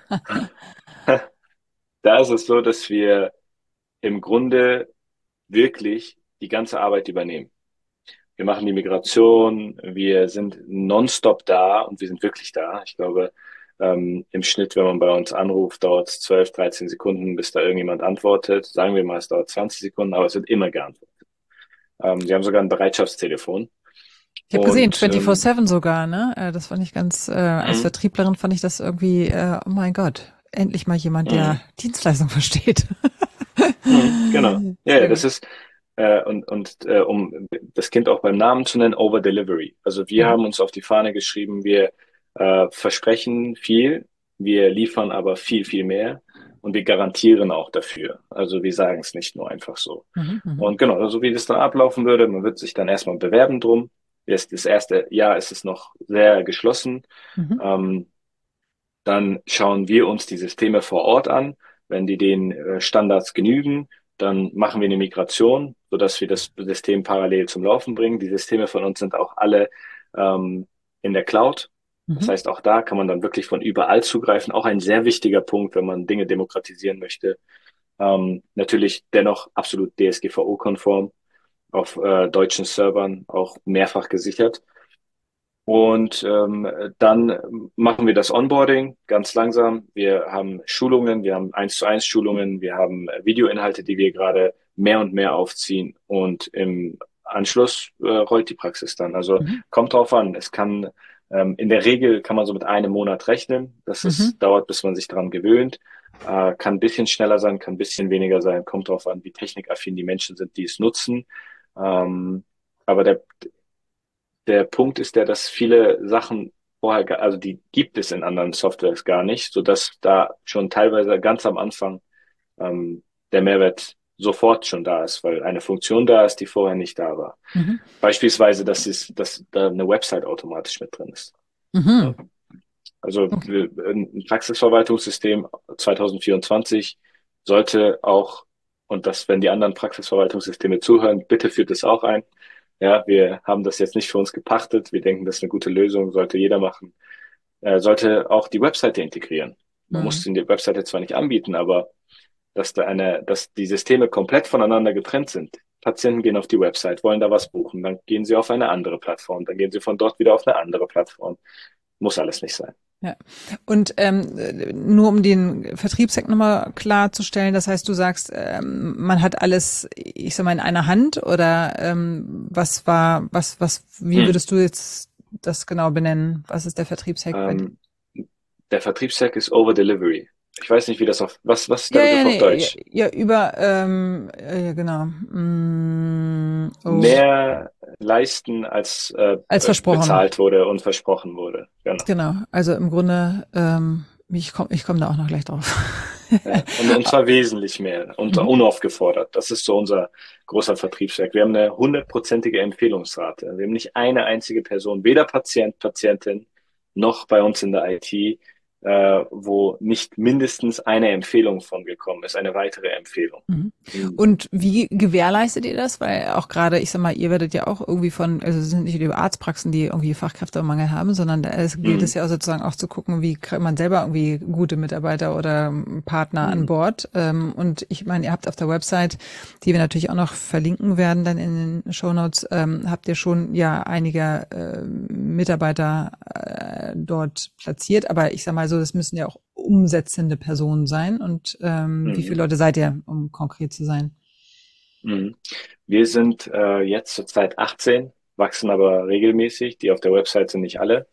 Da ist es so, dass wir im Grunde wirklich die ganze Arbeit übernehmen. Wir machen die Migration, wir sind nonstop da und wir sind wirklich da. Ich glaube, im Schnitt, wenn man bei uns anruft, dauert es 12, 13 Sekunden, bis da irgendjemand antwortet. Sagen wir mal, es dauert 20 Sekunden, aber es wird immer geantwortet. Sie haben sogar ein Bereitschaftstelefon. Ich habe gesehen, 24/7 sogar, ne? Das fand ich als Vertrieblerin fand ich das irgendwie, oh mein Gott, endlich mal jemand, der Dienstleistung versteht. Genau. Ja, das ist, um das Kind auch beim Namen zu nennen, Over Delivery. Also wir haben uns auf die Fahne geschrieben, wir versprechen viel, wir liefern aber viel, viel mehr und wir garantieren auch dafür. Also wir sagen es nicht nur einfach so. Und genau, so also wie das dann ablaufen würde, man wird sich dann erstmal bewerben drum. Das erste Jahr ist es noch sehr geschlossen. Dann schauen wir uns die Systeme vor Ort an. Wenn die den Standards genügen, dann machen wir eine Migration, sodass wir das System parallel zum Laufen bringen. Die Systeme von uns sind auch alle in der Cloud. Das heißt, auch da kann man dann wirklich von überall zugreifen. Auch ein sehr wichtiger Punkt, wenn man Dinge demokratisieren möchte. Natürlich dennoch absolut DSGVO-konform auf deutschen Servern, auch mehrfach gesichert. Und dann machen wir das Onboarding ganz langsam. Wir haben Schulungen, wir haben 1:1 Schulungen, wir haben Videoinhalte, die wir gerade mehr und mehr aufziehen. Und im Anschluss rollt die Praxis dann. Also kommt drauf an. Es kann in der Regel kann man so mit einem Monat rechnen. Dauert, bis man sich daran gewöhnt. Kann ein bisschen schneller sein, kann ein bisschen weniger sein. Kommt drauf an, wie technikaffin die Menschen sind, die es nutzen. Aber der Punkt ist dass viele Sachen vorher, also die gibt es in anderen Softwares gar nicht, sodass da schon teilweise ganz am Anfang der Mehrwert sofort schon da ist, weil eine Funktion da ist, die vorher nicht da war. Beispielsweise, dass da eine Website automatisch mit drin ist. Ja. Also ein Praxisverwaltungssystem 2024 sollte auch, und wenn die anderen Praxisverwaltungssysteme zuhören, bitte führt es auch ein. Ja, wir haben das jetzt nicht für uns gepachtet. Wir denken, das ist eine gute Lösung, sollte jeder machen. Sollte auch die Webseite integrieren. Man muss die Webseite zwar nicht anbieten, aber dass die Systeme komplett voneinander getrennt sind. Patienten gehen auf die Website, wollen da was buchen, dann gehen sie auf eine andere Plattform, dann gehen sie von dort wieder auf eine andere Plattform. Muss alles nicht sein. Ja. Und nur um den Vertriebshack nochmal klarzustellen, das heißt, du sagst, man hat alles, ich sag mal, in einer Hand oder wie würdest du jetzt das genau benennen? Was ist der Vertriebshack? Der Vertriebshack ist Over Delivery. Ich weiß nicht, wie das was ist der Begriff auf Deutsch? Genau. Mehr leisten als versprochen bezahlt wurde und versprochen wurde. Genau. Also im Grunde, ich komm da auch noch gleich drauf. Ja, und zwar wesentlich mehr und unaufgefordert. Das ist so unser großer Vertriebswerk. Wir haben eine 100%ige Empfehlungsrate. Wir haben nicht eine einzige Person, weder Patient, Patientin noch bei uns in der IT, wo nicht mindestens eine Empfehlung von gekommen ist, eine weitere Empfehlung. Mhm. Und wie gewährleistet ihr das? Weil auch gerade, ich sag mal, ihr werdet ja auch irgendwie also es sind nicht nur die Arztpraxen, die irgendwie Fachkräftemangel haben, sondern da gilt es ja auch sozusagen auch zu gucken, wie kriegt man selber irgendwie gute Mitarbeiter oder Partner an Bord. Und ich meine, ihr habt auf der Website, die wir natürlich auch noch verlinken werden, dann in den Shownotes, habt ihr schon ja einige Mitarbeiter dort platziert. Aber ich sag mal so, das müssen ja auch umsetzende Personen sein. Und wie viele Leute seid ihr, um konkret zu sein? Wir sind jetzt zurzeit 18, wachsen aber regelmäßig. Die auf der Website sind nicht alle.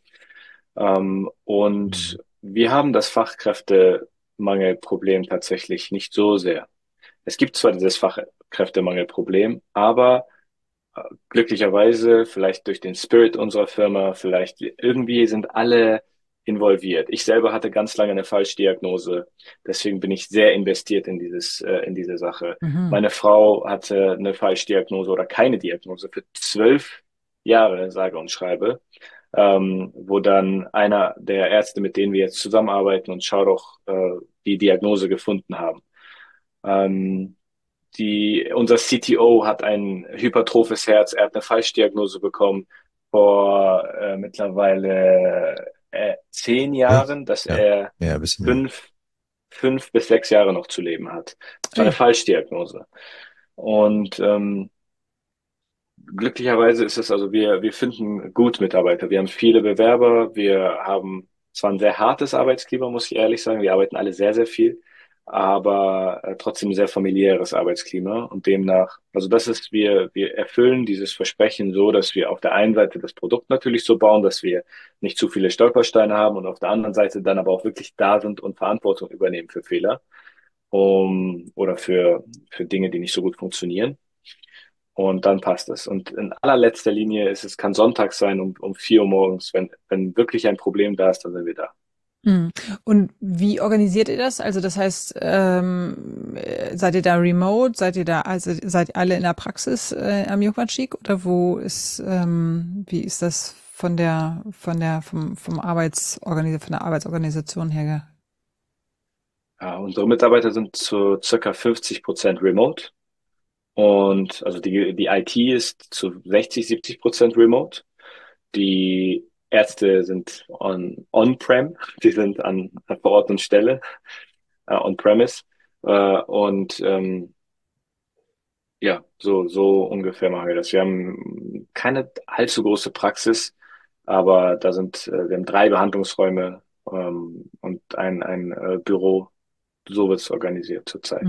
Und wir haben das Fachkräftemangelproblem tatsächlich nicht so sehr. Es gibt zwar dieses Fachkräftemangelproblem, aber glücklicherweise, vielleicht durch den Spirit unserer Firma, vielleicht irgendwie sind alle involviert. Ich selber hatte ganz lange eine Falschdiagnose, deswegen bin ich sehr investiert in diese Sache. Meine Frau hatte eine Falschdiagnose oder keine Diagnose für 12 Jahre, sage und schreibe, wo dann einer der Ärzte, mit denen wir jetzt zusammenarbeiten und schau doch, die Diagnose gefunden haben. Unser CTO hat ein hypertrophes Herz, er hat eine Falschdiagnose bekommen vor mittlerweile 10 Jahren, dass er 5 bis 6 Jahre noch zu leben hat. Das war eine Falschdiagnose. Und glücklicherweise ist es also, wir finden gut Mitarbeiter. Wir haben viele Bewerber. Wir haben zwar ein sehr hartes Arbeitsklima, muss ich ehrlich sagen. Wir arbeiten alle sehr, sehr viel, aber trotzdem ein sehr familiäres Arbeitsklima. Und demnach, also wir erfüllen dieses Versprechen so, dass wir auf der einen Seite das Produkt natürlich so bauen, dass wir nicht zu viele Stolpersteine haben und auf der anderen Seite dann aber auch wirklich da sind und Verantwortung übernehmen für Fehler, oder für Dinge, die nicht so gut funktionieren. Und dann passt es. Und in allerletzter Linie kann Sonntag sein um 4 Uhr morgens. Wenn wirklich ein Problem da ist, dann sind wir da. Und wie organisiert ihr das? Also das heißt, seid ihr da remote? Seid ihr seid alle in der Praxis am Juchmannschick? Oder wie ist das von der Arbeitsorganisation her? Ja, unsere Mitarbeiter sind zu circa 50% remote. Und also die IT ist zu 60-70% remote. Die Ärzte sind on-prem, die sind vor Ort und Stelle, on-premise. Ja, so ungefähr machen wir das. Wir haben keine allzu große Praxis, aber wir haben 3 Behandlungsräume und ein Büro. So wird es organisiert zurzeit.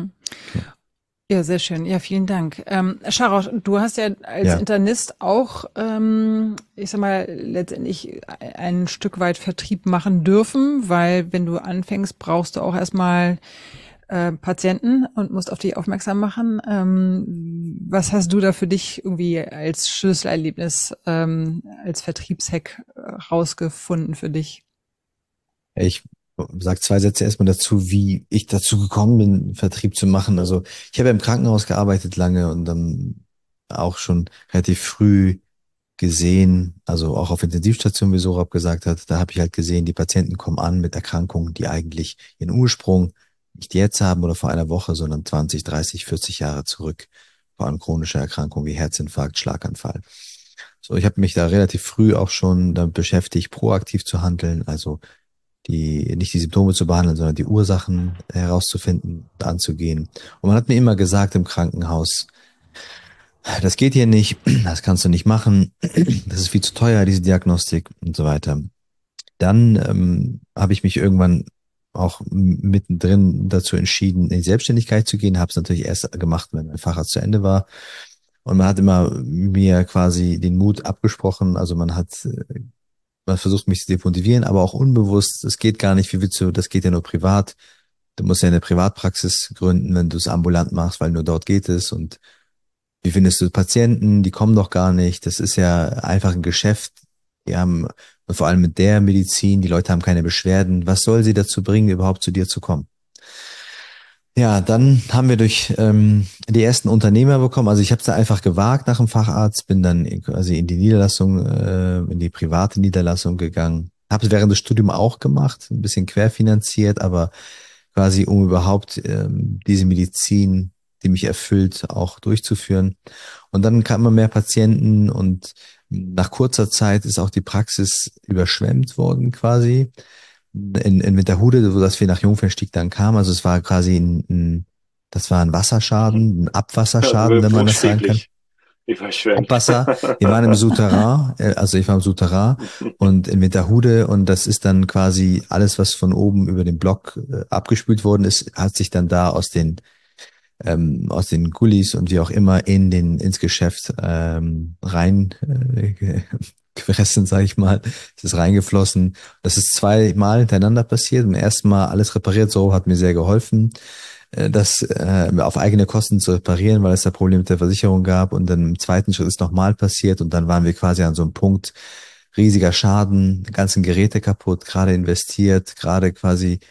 Ja, sehr schön. Ja, vielen Dank. Sharosh, du hast ja als Internist auch, ich sag mal, letztendlich ein Stück weit Vertrieb machen dürfen, weil wenn du anfängst, brauchst du auch erstmal Patienten und musst auf dich aufmerksam machen. Was hast du da für dich irgendwie als Schlüsselerlebnis, als Vertriebshack rausgefunden für dich? Ich sag 2 Sätze erstmal dazu, wie ich dazu gekommen bin, Vertrieb zu machen. Also ich habe im Krankenhaus gearbeitet lange und dann auch schon relativ früh gesehen, also auch auf Intensivstation, wie Sorab gesagt hat, da habe ich halt gesehen, die Patienten kommen an mit Erkrankungen, die eigentlich ihren Ursprung nicht jetzt haben oder vor einer Woche, sondern 20, 30, 40 Jahre zurück. Vor allem chronische Erkrankungen wie Herzinfarkt, Schlaganfall. So, ich habe mich da relativ früh auch schon damit beschäftigt, proaktiv zu handeln, also nicht die Symptome zu behandeln, sondern die Ursachen herauszufinden, anzugehen. Und man hat mir immer gesagt im Krankenhaus, das geht hier nicht, das kannst du nicht machen, das ist viel zu teuer, diese Diagnostik und so weiter. Dann habe ich mich irgendwann auch mittendrin dazu entschieden, in die Selbstständigkeit zu gehen, habe es natürlich erst gemacht, wenn mein Facharzt zu Ende war. Und man hat immer mir quasi den Mut abgesprochen, also man versucht mich zu demotivieren, aber auch unbewusst, das geht gar nicht, wie willst du, das geht ja nur privat. Du musst ja eine Privatpraxis gründen, wenn du es ambulant machst, weil nur dort geht es. Und wie findest du Patienten? Die kommen doch gar nicht. Das ist ja einfach ein Geschäft. Und vor allem mit der Medizin, die Leute haben keine Beschwerden. Was soll sie dazu bringen, überhaupt zu dir zu kommen? Ja, dann haben wir durch die ersten Unternehmer bekommen. Also ich habe es da einfach gewagt nach dem Facharzt, bin dann quasi in die Niederlassung, in die private Niederlassung gegangen habe es während des Studiums auch gemacht, ein bisschen querfinanziert, aber quasi um überhaupt diese Medizin, die mich erfüllt, auch durchzuführen. Und dann kamen immer mehr Patienten und nach kurzer Zeit ist auch die Praxis überschwemmt worden quasi. In Winterhude, wo das wir nach Jungfernstieg dann kamen, also es war quasi das war ein Wasserschaden, ein Abwasserschaden, wenn man das sagen kann. Überschwemmt. Abwasser. Wir waren im Souterrain, also ich war im Souterrain und in Winterhude und das ist dann quasi alles, was von oben über den Block abgespült worden ist, hat sich dann da aus den Gullis und wie auch immer ins Geschäft rein gefressen, sage ich mal. Es ist reingeflossen. Das ist 2-mal hintereinander passiert. Im ersten Mal alles repariert, so hat mir sehr geholfen, das auf eigene Kosten zu reparieren, weil es da Probleme mit der Versicherung gab. Und dann im zweiten Schritt ist nochmal passiert und dann waren wir quasi an so einem Punkt, riesiger Schaden, die ganzen Geräte kaputt, gerade investiert, gerade quasi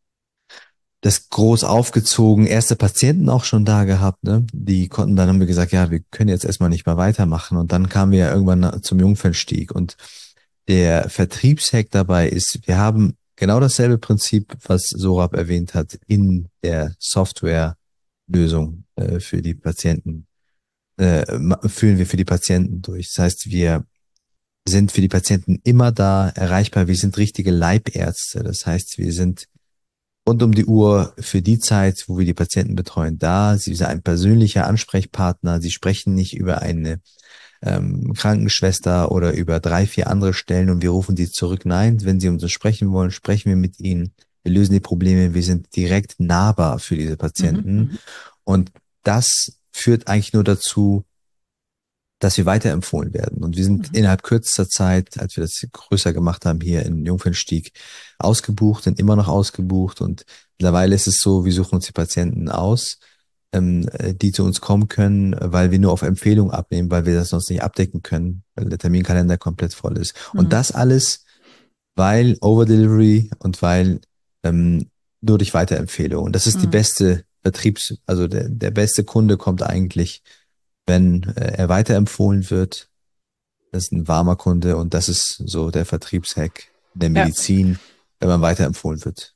das groß aufgezogen, erste Patienten auch schon da gehabt, ne? Die konnten dann, haben wir gesagt, ja, wir können jetzt erstmal nicht mehr weitermachen. Und dann kamen wir ja irgendwann zum Jungfernstieg. Und der Vertriebshack dabei ist, wir haben genau dasselbe Prinzip, was Sorab erwähnt hat, in der Softwarelösung für die Patienten, führen wir für die Patienten durch. Das heißt, wir sind für die Patienten immer da erreichbar. Wir sind richtige Leibärzte. Das heißt, wir sind rund um die Uhr für die Zeit, wo wir die Patienten betreuen, da. Sie sind ein persönlicher Ansprechpartner. Sie sprechen nicht über eine Krankenschwester oder über 3, 4 andere Stellen und wir rufen sie zurück. Nein, wenn sie uns sprechen wollen, sprechen wir mit ihnen. Wir lösen die Probleme. Wir sind direkt nahbar für diese Patienten. Und das führt eigentlich nur dazu, dass wir weiterempfohlen werden. Und wir sind innerhalb kürzester Zeit, als wir das größer gemacht haben, hier in Jungfernstieg ausgebucht, sind immer noch ausgebucht. Und mittlerweile ist es so, wir suchen uns die Patienten aus, die zu uns kommen können, weil wir nur auf Empfehlung abnehmen, weil wir das sonst nicht abdecken können, weil der Terminkalender komplett voll ist. Und das alles, weil Overdelivery und weil nur durch Weiterempfehlung. Und das ist die beste also der beste Kunde kommt eigentlich, wenn er weiterempfohlen wird. Das ist ein warmer Kunde und das ist so der Vertriebshack der Medizin, wenn man weiterempfohlen wird.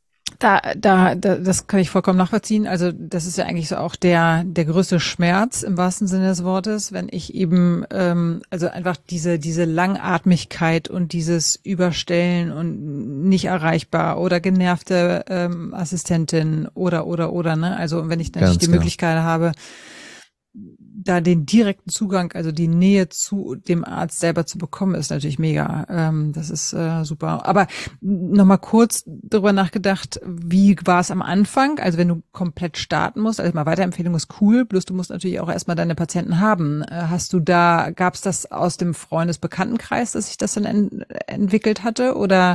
Das kann ich vollkommen nachvollziehen. Also das ist ja eigentlich so auch der größte Schmerz im wahrsten Sinne des Wortes, wenn ich eben also einfach diese Langatmigkeit und dieses Überstellen und nicht erreichbar oder genervte Assistentin oder ne, also wenn ich natürlich die Möglichkeit habe, da den direkten Zugang, also die Nähe zu dem Arzt selber zu bekommen, ist natürlich mega. Das ist super. Aber nochmal kurz drüber nachgedacht, wie war es am Anfang? Also wenn du komplett starten musst, also mal Weiterempfehlung ist cool, bloß du musst natürlich auch erstmal deine Patienten haben. Gab es das aus dem Freundesbekanntenkreis, dass sich das dann entwickelt hatte? Oder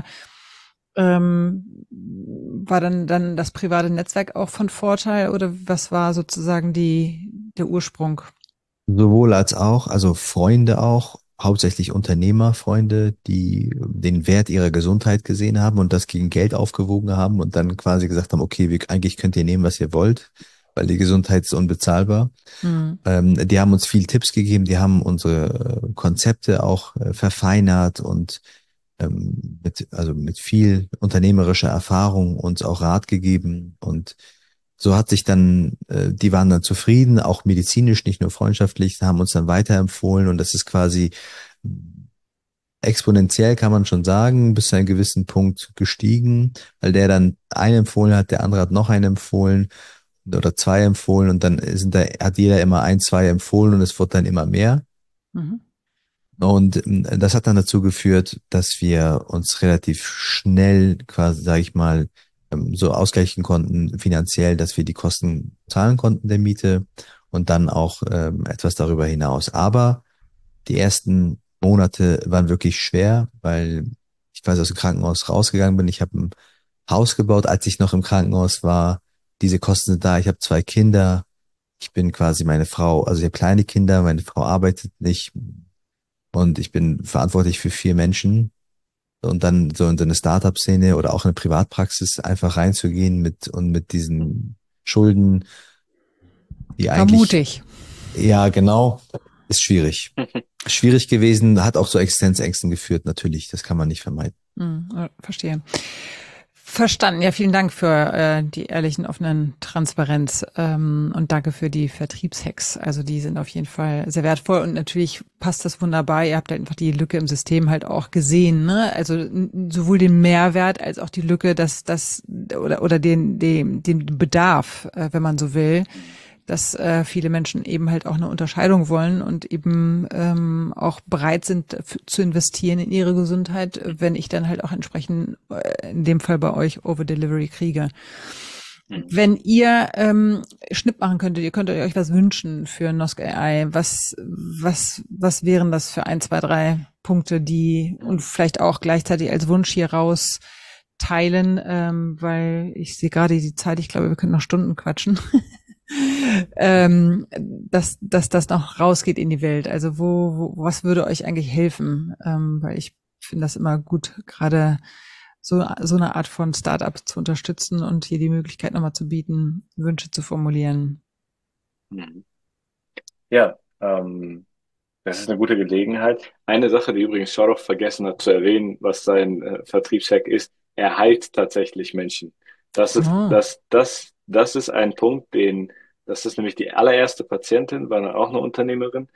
war dann das private Netzwerk auch von Vorteil? Oder was war sozusagen der Ursprung? Sowohl als auch, also Freunde auch, hauptsächlich Unternehmerfreunde, die den Wert ihrer Gesundheit gesehen haben und das gegen Geld aufgewogen haben und dann quasi gesagt haben, okay, eigentlich könnt ihr nehmen, was ihr wollt, weil die Gesundheit ist unbezahlbar. Die haben uns viel Tipps gegeben, die haben unsere Konzepte auch verfeinert und mit viel unternehmerischer Erfahrung uns auch Rat gegeben und so hat sich dann, die waren dann zufrieden, auch medizinisch, nicht nur freundschaftlich, haben uns dann weiterempfohlen und das ist quasi exponentiell, kann man schon sagen, bis zu einem gewissen Punkt gestiegen, weil der dann einen empfohlen hat, der andere hat noch einen empfohlen oder 2 empfohlen und dann hat jeder immer 1, 2 empfohlen und es wird dann immer mehr. Und das hat dann dazu geführt, dass wir uns relativ schnell quasi, sage ich mal, so ausgleichen konnten finanziell, dass wir die Kosten zahlen konnten der Miete und dann auch etwas darüber hinaus. Aber die ersten Monate waren wirklich schwer, weil ich quasi aus dem Krankenhaus rausgegangen bin. Ich habe ein Haus gebaut, als ich noch im Krankenhaus war. Diese Kosten sind da. Ich habe 2 Kinder. Ich bin quasi meine Frau, also ich habe kleine Kinder, meine Frau arbeitet nicht und ich bin verantwortlich für 4 Menschen. Und dann so in so eine Startup-Szene oder auch in eine Privatpraxis einfach reinzugehen mit diesen Schulden, die eigentlich... Mutig. Ja, genau. Ist schwierig. Schwierig gewesen, hat auch zu Existenzängsten geführt, natürlich. Das kann man nicht vermeiden. Verstehe. Verstanden. Ja, vielen Dank für die ehrlichen, offenen Transparenz und danke für die Vertriebshacks. Also die sind auf jeden Fall sehr wertvoll und natürlich passt das wunderbar. Ihr habt halt einfach die Lücke im System halt auch gesehen, ne? Also sowohl den Mehrwert als auch die Lücke, oder den Bedarf, wenn man so will, dass viele Menschen eben halt auch eine Unterscheidung wollen und eben auch bereit sind zu investieren in ihre Gesundheit, wenn ich dann halt auch entsprechend in dem Fall bei euch Over-Delivery kriege. Wenn ihr Schnipp machen könntet, ihr könntet euch was wünschen für Nosk AI, was wären das für 1, 2, 3 Punkte, die und vielleicht auch gleichzeitig als Wunsch hier raus teilen, weil ich sehe gerade die Zeit, ich glaube, wir können noch Stunden quatschen. Dass das noch rausgeht in die Welt. Also was würde euch eigentlich helfen? Weil ich finde das immer gut, gerade so eine Art von Startup zu unterstützen und hier die Möglichkeit nochmal zu bieten, Wünsche zu formulieren. Ja, das ist eine gute Gelegenheit. Eine Sache, die übrigens Shadow vergessen hat zu erwähnen, was sein Vertriebshack ist, er heilt tatsächlich Menschen. Das ist ein Punkt, das ist nämlich die allererste Patientin, war dann auch eine Unternehmerin,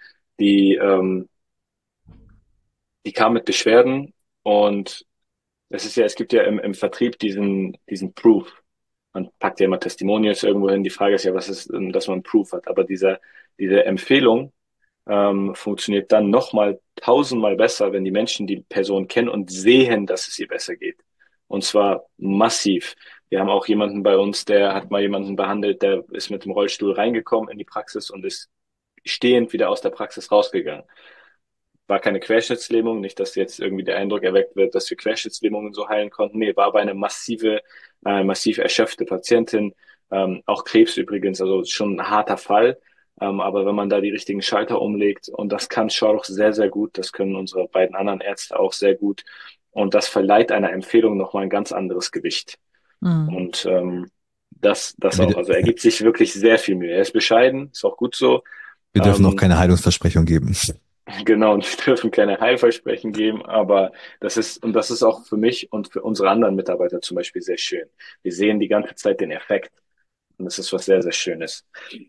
die kam mit Beschwerden und es gibt ja im Vertrieb diesen Proof. Man packt ja immer Testimonials irgendwo hin. Die Frage ist ja, was ist, dass man Proof hat. Aber diese Empfehlung funktioniert dann nochmal 1000-mal besser, wenn die Menschen die Person kennen und sehen, dass es ihr besser geht. Und zwar massiv. Wir haben auch jemanden bei uns, der hat mal jemanden behandelt, der ist mit dem Rollstuhl reingekommen in die Praxis und ist stehend wieder aus der Praxis rausgegangen. War keine Querschnittslähmung, nicht, dass jetzt irgendwie der Eindruck erweckt wird, dass wir Querschnittslähmungen so heilen konnten. Nee, war aber eine massiv erschöpfte Patientin, auch Krebs übrigens, also schon ein harter Fall. Aber wenn man da die richtigen Schalter umlegt, und das kann Schauch sehr, sehr gut, das können unsere beiden anderen Ärzte auch sehr gut, und das verleiht einer Empfehlung nochmal ein ganz anderes Gewicht. Und das auch, also er gibt sich wirklich sehr viel Mühe. Er ist bescheiden, ist auch gut so. Wir dürfen auch keine Heilungsversprechung geben. Genau, und wir dürfen keine Heilversprechen geben, aber das ist auch für mich und für unsere anderen Mitarbeiter zum Beispiel sehr schön. Wir sehen die ganze Zeit den Effekt und das ist was sehr, sehr Schönes.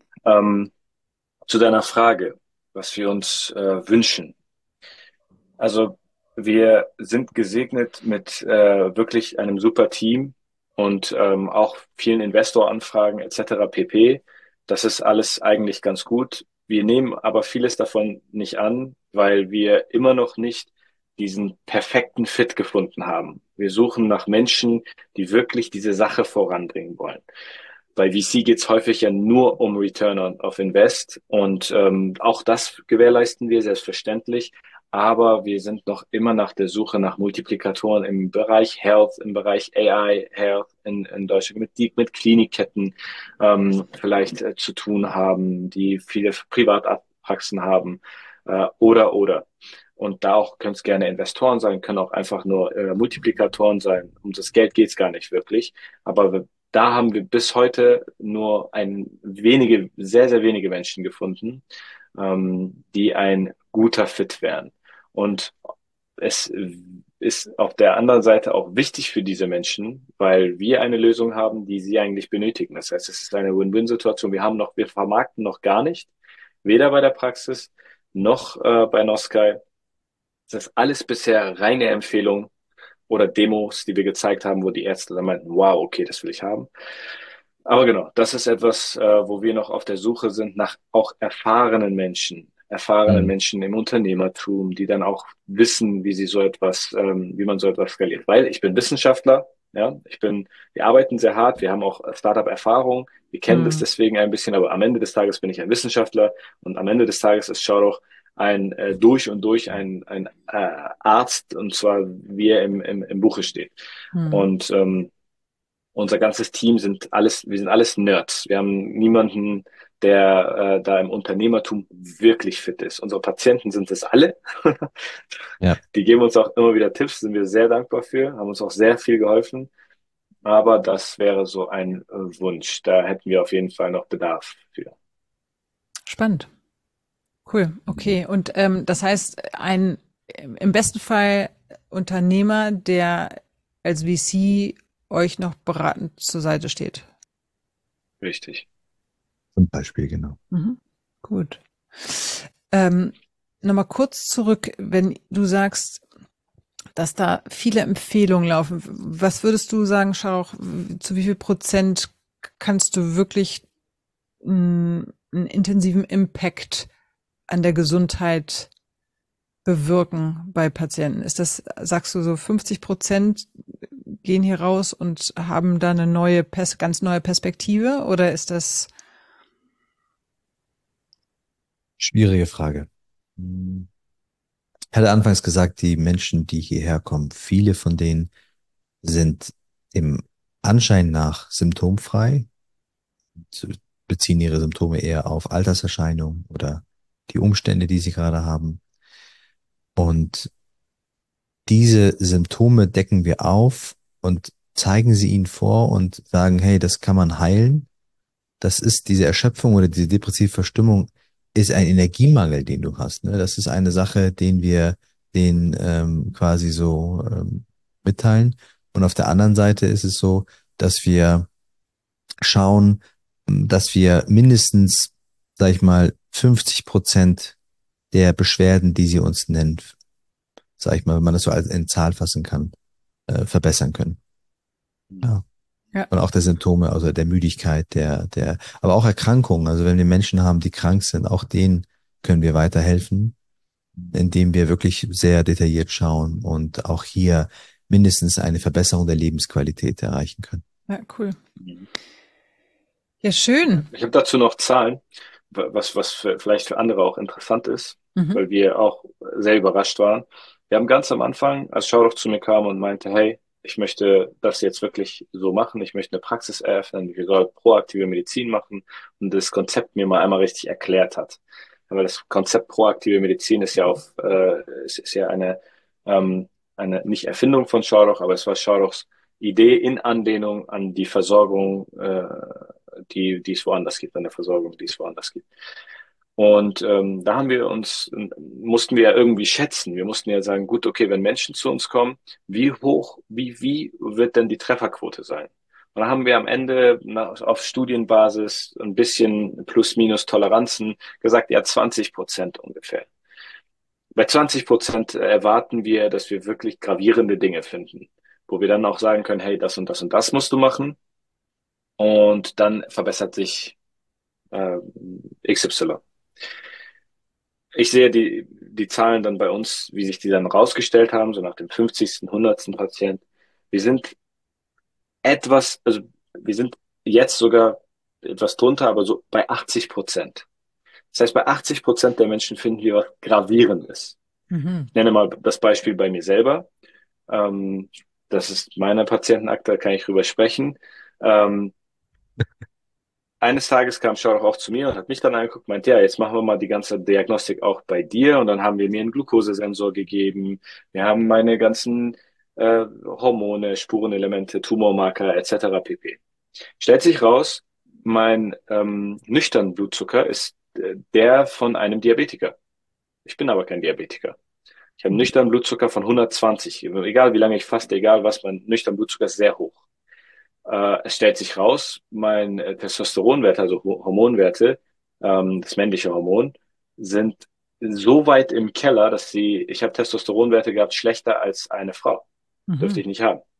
Zu deiner Frage, was wir uns wünschen. Also wir sind gesegnet mit wirklich einem super Team und auch vielen Investoranfragen etc. pp. Das ist alles eigentlich ganz gut. Wir nehmen aber vieles davon nicht an, weil wir immer noch nicht diesen perfekten Fit gefunden haben. Wir suchen nach Menschen, die wirklich diese Sache voranbringen wollen. Bei VC geht es häufig ja nur um Return of Invest und auch das gewährleisten wir selbstverständlich. Aber wir sind noch immer nach der Suche nach Multiplikatoren im Bereich Health, im Bereich AI Health in Deutschland mit Klinikketten vielleicht zu tun haben, die viele Privatpraxen haben oder. Und da auch können es gerne Investoren sein, können auch einfach nur Multiplikatoren sein. Um das Geld geht's gar nicht wirklich. Aber da haben wir bis heute nur sehr, sehr wenige Menschen gefunden, die ein guter Fit wären. Und es ist auf der anderen Seite auch wichtig für diese Menschen, weil wir eine Lösung haben, die sie eigentlich benötigen. Das heißt, es ist eine Win-Win-Situation. Wir vermarkten noch gar nicht, weder bei der Praxis noch bei Noskai. Das ist alles bisher reine Empfehlung oder Demos, die wir gezeigt haben, wo die Ärzte dann meinten, wow, okay, das will ich haben. Aber genau, das ist etwas, wo wir noch auf der Suche sind nach auch erfahrenen Menschen im Unternehmertum, die dann auch wissen, wie man so etwas skaliert. Weil ich bin Wissenschaftler, ja, wir arbeiten sehr hart, wir haben auch Startup-Erfahrung, wir kennen das deswegen ein bisschen, aber am Ende des Tages bin ich ein Wissenschaftler und am Ende des Tages ist Shadow durch und durch ein Arzt, und zwar wie er im Buche steht. Und unser ganzes Team wir sind alles Nerds. Wir haben niemanden, der da im Unternehmertum wirklich fit ist. Unsere Patienten sind es alle. Ja. Die geben uns auch immer wieder Tipps, sind wir sehr dankbar für, haben uns auch sehr viel geholfen. Aber das wäre so ein Wunsch. Da hätten wir auf jeden Fall noch Bedarf für. Spannend. Cool, okay. Und das heißt, im besten Fall Unternehmer, der als VC euch noch beratend zur Seite steht. Richtig. Zum Beispiel, genau. Mhm. Gut. Nochmal kurz zurück, wenn du sagst, dass da viele Empfehlungen laufen. Was würdest du sagen, Scharauch, zu wie viel Prozent kannst du wirklich einen intensiven Impact an der Gesundheit bewirken bei Patienten? Ist das, sagst du so, 50% gehen hier raus und haben da eine neue, ganz neue Perspektive? Oder ist das? Schwierige Frage. Ich hatte anfangs gesagt, die Menschen, die hierher kommen, viele von denen sind im Anschein nach symptomfrei, beziehen ihre Symptome eher auf Alterserscheinungen oder die Umstände, die sie gerade haben. Und diese Symptome decken wir auf und zeigen sie ihnen vor und sagen, hey, das kann man heilen. Das ist diese Erschöpfung oder diese depressive Verstimmung ist ein Energiemangel, den du hast. Ne? Das ist eine Sache, den wir den quasi so mitteilen. Und auf der anderen Seite ist es so, dass wir schauen, dass wir mindestens, sag ich mal, 50% der Beschwerden, die sie uns nennen, sag ich mal, wenn man das so als in Zahl fassen kann, verbessern können. Ja. Ja. Und auch der Symptome, also der Müdigkeit, aber auch Erkrankungen. Also wenn wir Menschen haben, die krank sind, auch denen können wir weiterhelfen, indem wir wirklich sehr detailliert schauen und auch hier mindestens eine Verbesserung der Lebensqualität erreichen können. Ja, cool. Ja, schön. Ich habe dazu noch Zahlen, was vielleicht für andere auch interessant ist, weil wir auch sehr überrascht waren. Wir haben ganz am Anfang, als Schaudoch zu mir kam und meinte, hey, ich möchte das jetzt wirklich so machen, ich möchte eine Praxis eröffnen, wir sollen proaktive Medizin machen und das Konzept mir mal einmal richtig erklärt hat. Aber das Konzept proaktive Medizin ist ja ist ja eine nicht Erfindung von Schaudoch, aber es war Schaudochs Idee in Anlehnung an die Versorgung, die es woanders gibt, an der Versorgung, die es woanders gibt. Und da mussten wir ja irgendwie schätzen. Wir mussten ja sagen, gut, okay, wenn Menschen zu uns kommen, wie wird denn die Trefferquote sein? Und dann haben wir am Ende auf Studienbasis ein bisschen plus minus Toleranzen gesagt, ja, 20% ungefähr. Bei 20% erwarten wir, dass wir wirklich gravierende Dinge finden, wo wir dann auch sagen können, hey, das und das und das musst du machen. Und dann verbessert sich XY. Ich sehe die Zahlen dann bei uns, wie sich die dann rausgestellt haben, so nach dem 50., 100. Patient. Also wir sind jetzt sogar etwas drunter, aber so bei 80%. Das heißt, bei 80% der Menschen finden wir was Gravierendes. Ich nenne mal das Beispiel bei mir selber. Das ist meine Patientenakte, da kann ich drüber sprechen. Eines Tages kam Schaudoch auch zu mir und hat mich dann angeguckt, meint, ja, jetzt machen wir mal die ganze Diagnostik auch bei dir. Und dann haben wir mir einen Glukosesensor gegeben. Wir haben meine ganzen Hormone, Spurenelemente, Tumormarker etc. pp. Stellt sich raus, mein nüchtern Blutzucker ist der von einem Diabetiker. Ich bin aber kein Diabetiker. Ich habe einen nüchternen Blutzucker von 120. Egal wie lange ich faste, egal was, mein nüchterner Blutzucker ist sehr hoch. Es stellt sich raus, mein Testosteronwerte, also Hormonwerte, das männliche Hormon, sind so weit im Keller, dass ich habe Testosteronwerte gehabt, schlechter als eine Frau. Dürfte ich nicht haben.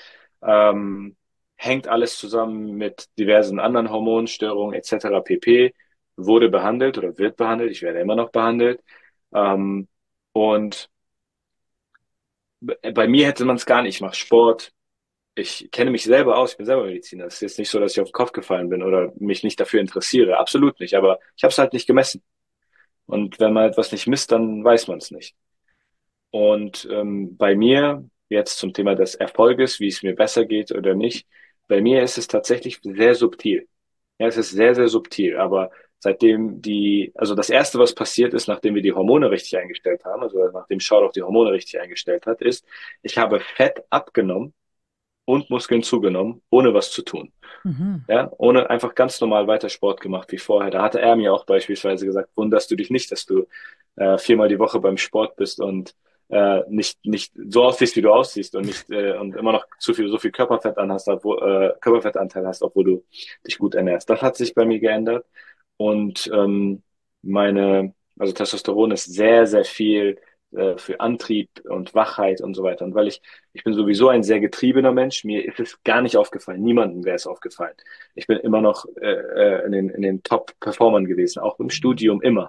Hängt alles zusammen mit diversen anderen Hormonstörungen etc. pp. Wurde behandelt oder wird behandelt. Ich werde immer noch behandelt. Und bei mir hätte man es gar nicht. Ich mache Sport. Ich kenne mich selber aus. Ich bin selber Mediziner. Es ist jetzt nicht so, dass ich auf den Kopf gefallen bin oder mich nicht dafür interessiere. Absolut nicht. Aber ich habe es halt nicht gemessen. Und wenn man etwas nicht misst, dann weiß man es nicht. Und bei mir, jetzt zum Thema des Erfolges, wie es mir besser geht oder nicht, bei mir ist es tatsächlich sehr subtil. Ja, es ist sehr, sehr subtil. Aber seitdem also das Erste, was passiert ist, nachdem wir die Hormone richtig eingestellt haben, also nachdem Schaudoch die Hormone richtig eingestellt hat, ist, ich habe Fett abgenommen und Muskeln zugenommen, ohne was zu tun. Ja, ohne einfach ganz normal weiter Sport gemacht wie vorher. Da hatte er mir auch beispielsweise gesagt, wunderst du dich nicht, dass du 4-mal die Woche beim Sport bist und nicht so aussiehst, wie du aussiehst und nicht und immer noch so viel Körperfett Körperfettanteil hast, obwohl du dich gut ernährst. Das hat sich bei mir geändert und also Testosteron ist sehr, sehr viel für Antrieb und Wachheit und so weiter. Und weil ich bin sowieso ein sehr getriebener Mensch, mir ist es gar nicht aufgefallen, niemandem wäre es aufgefallen. Ich bin immer noch in den Top-Performern gewesen, auch im Studium immer.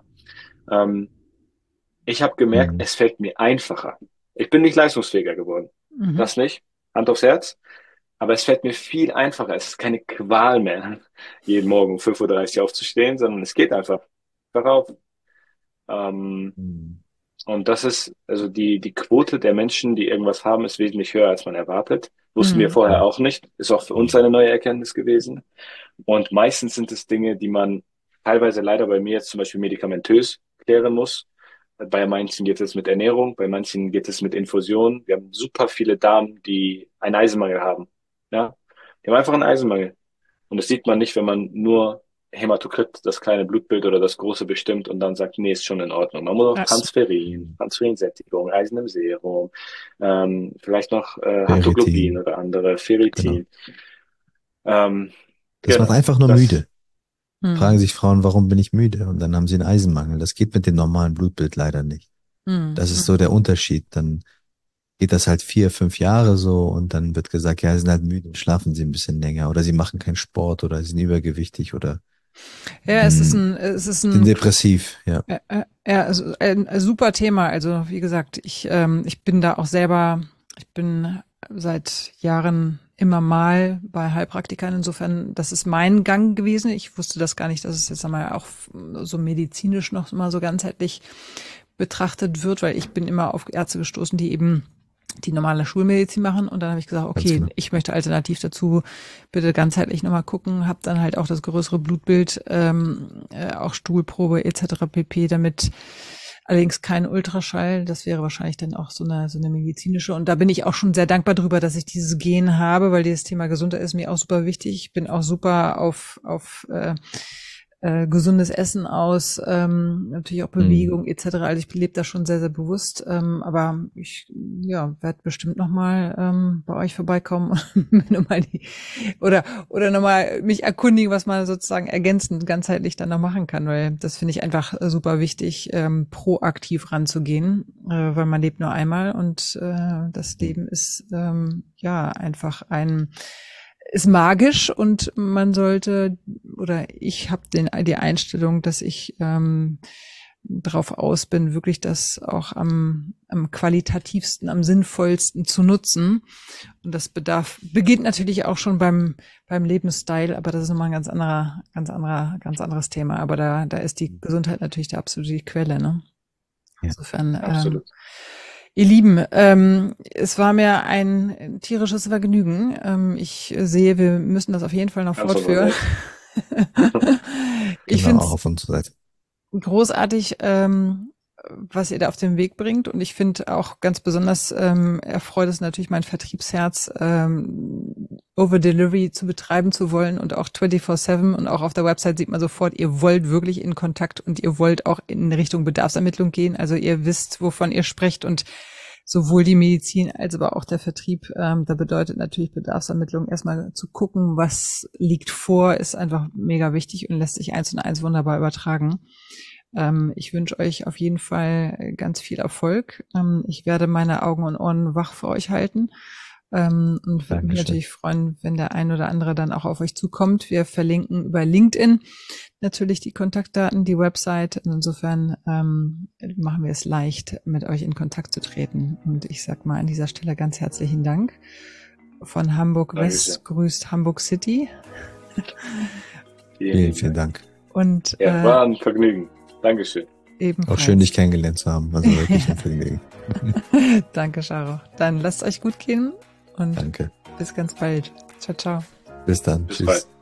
Ich habe gemerkt, es fällt mir einfacher. Ich bin nicht leistungsfähiger geworden. Das nicht. Hand aufs Herz. Aber es fällt mir viel einfacher. Es ist keine Qual mehr, jeden Morgen um 5:30 Uhr aufzustehen, sondern es geht einfach auf. Und das ist, also die Quote der Menschen, die irgendwas haben, ist wesentlich höher, als man erwartet. Wussten wir vorher auch nicht. Ist auch für uns eine neue Erkenntnis gewesen. Und meistens sind es Dinge, die man teilweise leider bei mir jetzt zum Beispiel medikamentös klären muss. Bei manchen geht es mit Ernährung, bei manchen geht es mit Infusion. Wir haben super viele Damen, die einen Eisenmangel haben. Ja, die haben einfach einen Eisenmangel. Und das sieht man nicht, wenn man nur Hämatokrit, das kleine Blutbild oder das große bestimmt und dann sagt, nee, ist schon in Ordnung. Man muss auch Transferinsättigung, Eisen im Serum, vielleicht noch Haptoglobin oder andere, Ferritin. Genau. Das macht einfach nur müde. Fragen sich Frauen, warum bin ich müde? Und dann haben sie einen Eisenmangel. Das geht mit dem normalen Blutbild leider nicht. Das ist so der Unterschied. Dann geht das halt 4, 5 Jahre so und dann wird gesagt, ja, sie sind halt müde, schlafen sie ein bisschen länger oder sie machen keinen Sport oder sie sind übergewichtig oder sind depressiv, ja. Ja, also ein super Thema. Also wie gesagt, ich bin da auch selber, ich bin seit Jahren immer mal bei Heilpraktikern. Insofern, das ist mein Gang gewesen. Ich wusste das gar nicht, dass es jetzt einmal auch so medizinisch noch mal so ganzheitlich betrachtet wird, weil ich bin immer auf Ärzte gestoßen, die eben die normale Schulmedizin machen. Und dann habe ich gesagt, okay, ich möchte alternativ dazu bitte ganzheitlich nochmal gucken. Habe dann halt auch das größere Blutbild, auch Stuhlprobe etc. pp. Damit allerdings kein Ultraschall. Das wäre wahrscheinlich dann auch so eine medizinische. Und da bin ich auch schon sehr dankbar drüber, dass ich dieses Gen habe, weil dieses Thema Gesundheit ist mir auch super wichtig. Ich bin auch super auf gesundes Essen aus, natürlich auch Bewegung etc. Also ich lebe da schon sehr, sehr bewusst. Aber ich werde bestimmt nochmal bei euch vorbeikommen und nochmal oder nochmal mich erkundigen, was man sozusagen ergänzend ganzheitlich dann noch machen kann, weil das finde ich einfach super wichtig, proaktiv ranzugehen, weil man lebt nur einmal und das Leben ist einfach ist magisch und man sollte, oder ich habe die Einstellung, dass ich drauf aus bin, wirklich das auch am qualitativsten, am sinnvollsten zu nutzen. Und das beginnt natürlich auch schon beim Lebensstil, aber das ist nochmal ein ganz anderes Thema. Aber da ist die Gesundheit natürlich die absolute Quelle, ne? Insofern, absolut. Ihr Lieben, es war mir ein tierisches Vergnügen. Ich sehe, wir müssen das auf jeden Fall noch fortführen. Ich finde es auch auf unserer Seite großartig, was ihr da auf den Weg bringt. Und ich finde auch ganz besonders erfreut es natürlich mein Vertriebsherz, Over-Delivery zu betreiben zu wollen und auch 24/7. Und auch auf der Website sieht man sofort, ihr wollt wirklich in Kontakt und ihr wollt auch in Richtung Bedarfsermittlung gehen. Also ihr wisst, wovon ihr sprecht und sowohl die Medizin als aber auch der Vertrieb, da bedeutet natürlich Bedarfsermittlung erstmal zu gucken, was liegt vor, ist einfach mega wichtig und lässt sich 1&1 wunderbar übertragen. Ich wünsche euch auf jeden Fall ganz viel Erfolg. Ich werde meine Augen und Ohren wach für euch halten. Und würde mich natürlich freuen, wenn der ein oder andere dann auch auf euch zukommt. Wir verlinken über LinkedIn natürlich die Kontaktdaten, die Website. Insofern machen wir es leicht, mit euch in Kontakt zu treten. Und ich sag mal an dieser Stelle ganz herzlichen Dank. Von Hamburg West grüßt Hamburg City. Vielen Dank. Und war ein Vergnügen. Dankeschön. Ebenfalls. Auch schön, dich kennengelernt zu haben. Also wirklich ein Vergnügen. Danke, Charo. Dann lasst euch gut gehen und danke. Bis ganz bald. Ciao, ciao. Bis dann. Bis Tschüss. bald.